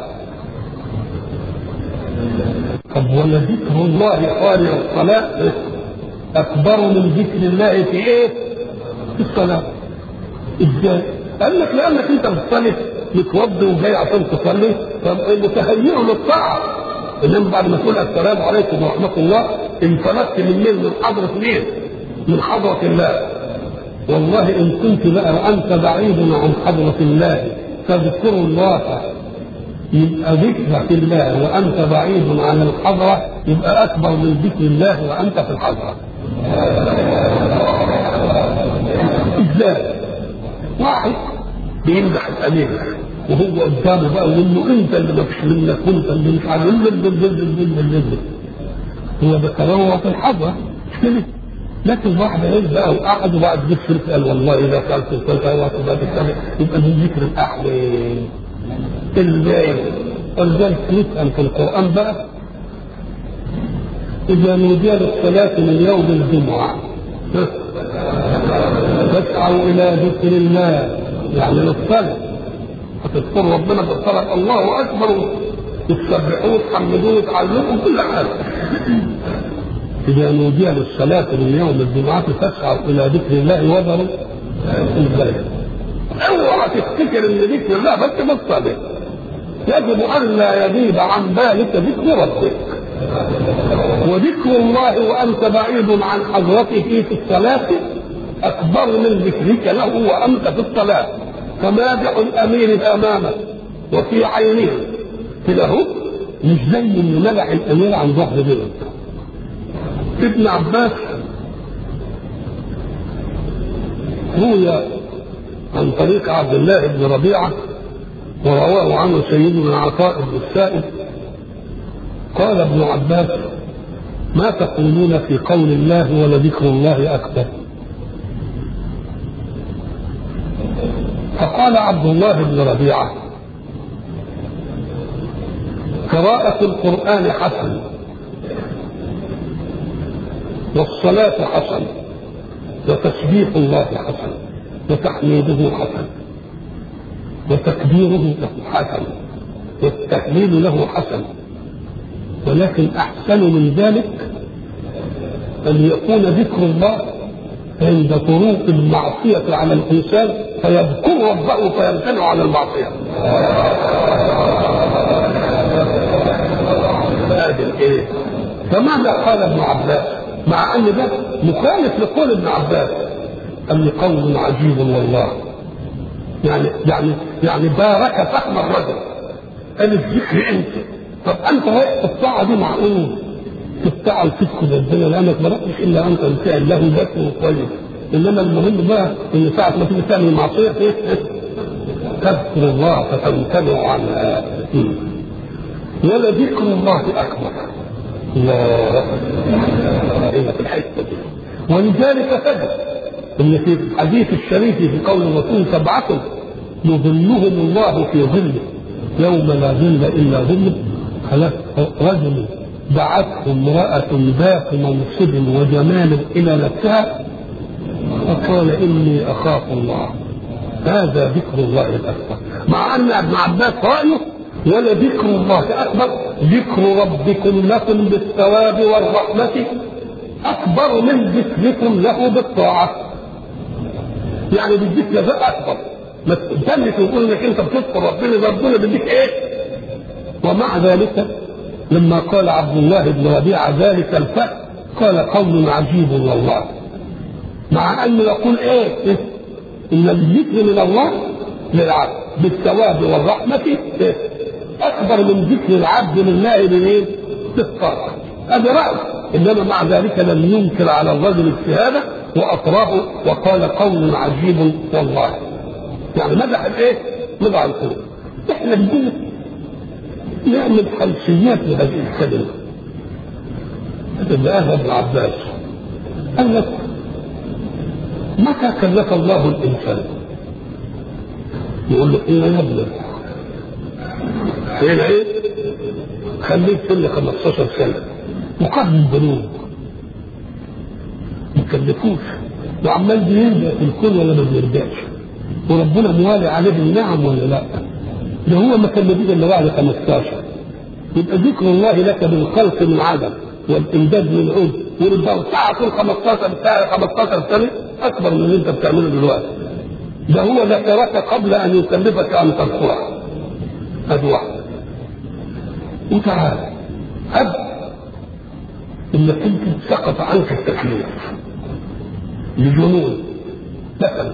طب ولا ذكر الله خارج الصلاة أكبر من ذكر الله في إيه؟ في الصلاة. إزاي؟ قال لك لأنك أنت بتصلي متوضي وجاي عشان تصلي فمتهيئ للطاعة، إنما بعد ما تقول السلام عليكم ورحمة الله انفلتت من حضرة مين؟ من حضرة الله. والله إن كنت بقى وأنت بعيد عن حضرة الله فاذكر الله، يبقى ذكرك الله وأنت بعيد عن الحضرة يبقى أكبر من ذكر الله وأنت في الحضرة. إزاي؟ واحد بيمدح الأمير وهو قدامه بقى وإنه أنت اللي ما فيش منك وأنت اللي مش عارف هو ذكره في الحضرة مش كده؟ لكن واحد عيد بقى وقعد وبعد ذكر قال والله إذا فعلت الصلاة وأتبعت الصلاة يبقى من ذكر الأحوال. ازاي؟ ولذلك نسأل في القرآن بقى إذا نودي للصلاة من يوم الجمعة فاسعوا إلى ذكر الله يعني للصلاة، هتذكروا ربنا بالصلاة الله أكبر تسبحوه تحمدوه تعلموا كل حاجة. إذا نودي للصلاة من يوم الجمعة فاسعوا إلى ذكر الله وذروا البيع. اوعى تفتكر ان ذكر الله بس بالصلاة، يجب ان لا يغيب عن بالك ذكر ربك. وذكر الله وانت بعيد عن حضرته في الصلاة اكبر من ذكرك له وانت في الصلاة. فمادح الامير امامك وفي عينه كده مش زي من مدح الامير عن ظهر بيتك. ابن عباس روي عن طريق عبد الله بن ربيعة ورواه عنه سيدنا عطاء بن السائب قال ابن عباس ما تقولون في قول الله ولذكر الله أكبر؟ فقال عبد الله بن ربيعة قراءة القرآن حسن والصلاة حسن وتسبيح الله حسن وتحميده حسن وتكبيره له حسن والتهليل له حسن، ولكن أحسن من ذلك أن يكون ذكر الله عند طروق المعصية على الإنسان فيذكر ربه فيمتنع عن المعصية. هذه ايه؟ فماذا قال ابن عباس مع ان ده مخالف لقول ابن عباس؟ قال لي قول عجيب والله. يعني بارك فهم الرجل. قال الذكر انت. طب انت رايح في الطاعه دي معقول تفتح وتدخل الدنيا لانك ما رحتش الا انت الفعل له ذكر كويس. انما المهم بقى ان ساعه ما تيجي تعمل معصيه تذكر الله فتمتنع عنها. ولذكر الله اكبر. الله في الحته دي. ولذلك تجد ان في الحديث الشريف في قول الرسول 7 يظلهم الله في ظله يوم لا ظل الا ظله. رجل دعته امراه ذات منصب وجمال الى نفسها فقال اني اخاف الله. هذا ذكر الله الاكبر. مع ان ابن عباس رايه ولذكر الله اكبر. ذكر ربكم لكم بالثواب والرحمه اكبر من ذكركم له بالطاعه. يعني بالذكر ده اكبر. ما تستنش وتقول انك انت بتذكر ربنا بيديك ايه؟ ومع ذلك لما قال عبد الله بن ربيعه ذلك الفهم قال قول عجيب والله. مع انه يقول ايه؟ ان الذكر من الله للعبد بالثواب والرحمه إيه؟ اكبر من ذكر العبد لله بالايه؟ بالطاعه. هذا راي. انما مع ذلك لم ينكر على الرجل الشهاده واطراه وقال قول عجيب والله. يعني مدح الايه؟ مدح القلوب. احنا بدنا نعمل خلفيات لهذه الكلمه. هذا ابن عباس قال لك متى كلف الله الانسان؟ يقول له ايه يا ابني؟ ايه؟ خليك سن 15 سنه مقابل البنوك ما كلفوش وعمال بيرجع في الكون ولا ما بيرجعش وربنا موالي عليه النعم ولا لا؟ ده هو ما كلفوش الا بعد 15. يبقى ذكر الله لك بالخلق من عدم والامداد من عود والبرطعه طول 15 سنه اكبر من اللي انت بتعمله دلوقتي. ده هو ذكرك قبل ان يكلفك ان تذكره. هذه واحده. وتعالى هب انك انت سقط عنك التكليف لجنون مثلا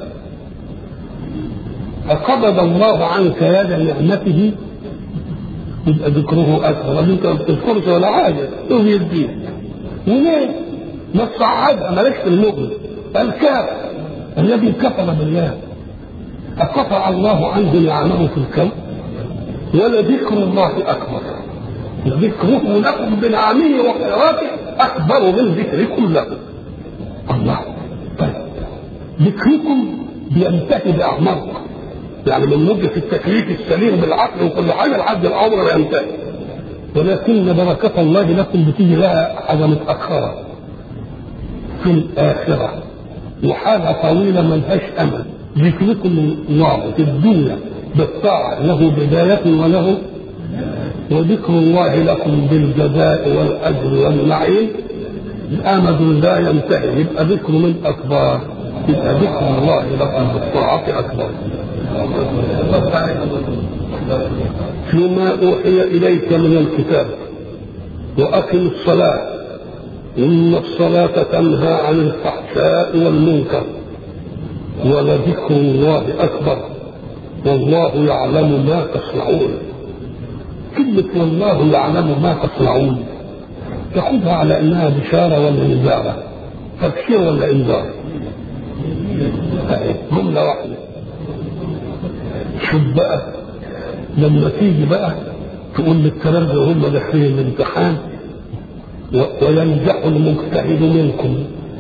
فقبض الله عنك يد نعمته يبقى ذكره اكبر. انت ما بتذكرش ولا حاجه تقول يديك. وليه؟ ما تصعدها مالكش في المؤمن. الكافر الذي كفر بالله أقطع الله عنه نعمه في الكون. ولذكر الله أكبر. ذكره لكم بنعمه وخيراته أكبر من ذكركم لكم. الله. طيب ذكركم بينتهي بأعماركم. يعني من مدة التكليف السليم بالعقل وكل حاجة لحد العمر لا ينتهي. ولكن بركة الله لكم بتيجي لها حاجة متأخرة في الآخرة وحاجة طويلة ملهاش أمل. ذكركم الله في الدنيا بالطاعة له بداية وله وذكر الله لكم بالجزاء والأجر والنعيم أمد لا ينتهي. يبقى ذكر من أكبر. يبقى ذكر الله لكم بالطاعة أكبر. فيما أوحي إليك من الكتاب وأقم الصلاة إن الصلاة تنهى عن الفحشاء والمنكر ولذكر الله أكبر والله يعلم ما تصنعون. كلمة والله يعلم ما تصنعون تأخذها على أنها بشارة ولا إنذار؟ تبشير ولا إنذار؟ جملة واحدة. شوف بقى لما تيجي بقى تقول للكلام ده هم داخلين الامتحان وينجح المجتهد منكم.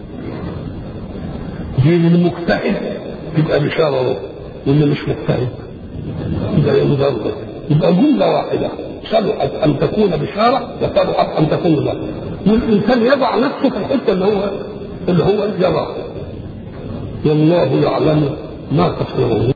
دين المجتهد تبقى بشارة واللي مش مجتهد يبقى ينذر. يبقى جملة واحدة صلحت أن تكون بشارة وصلحت أن تكون لا. والإنسان يضع نفسه في الحتة اللي هو الجرى. والله يعلم ما تصنعون.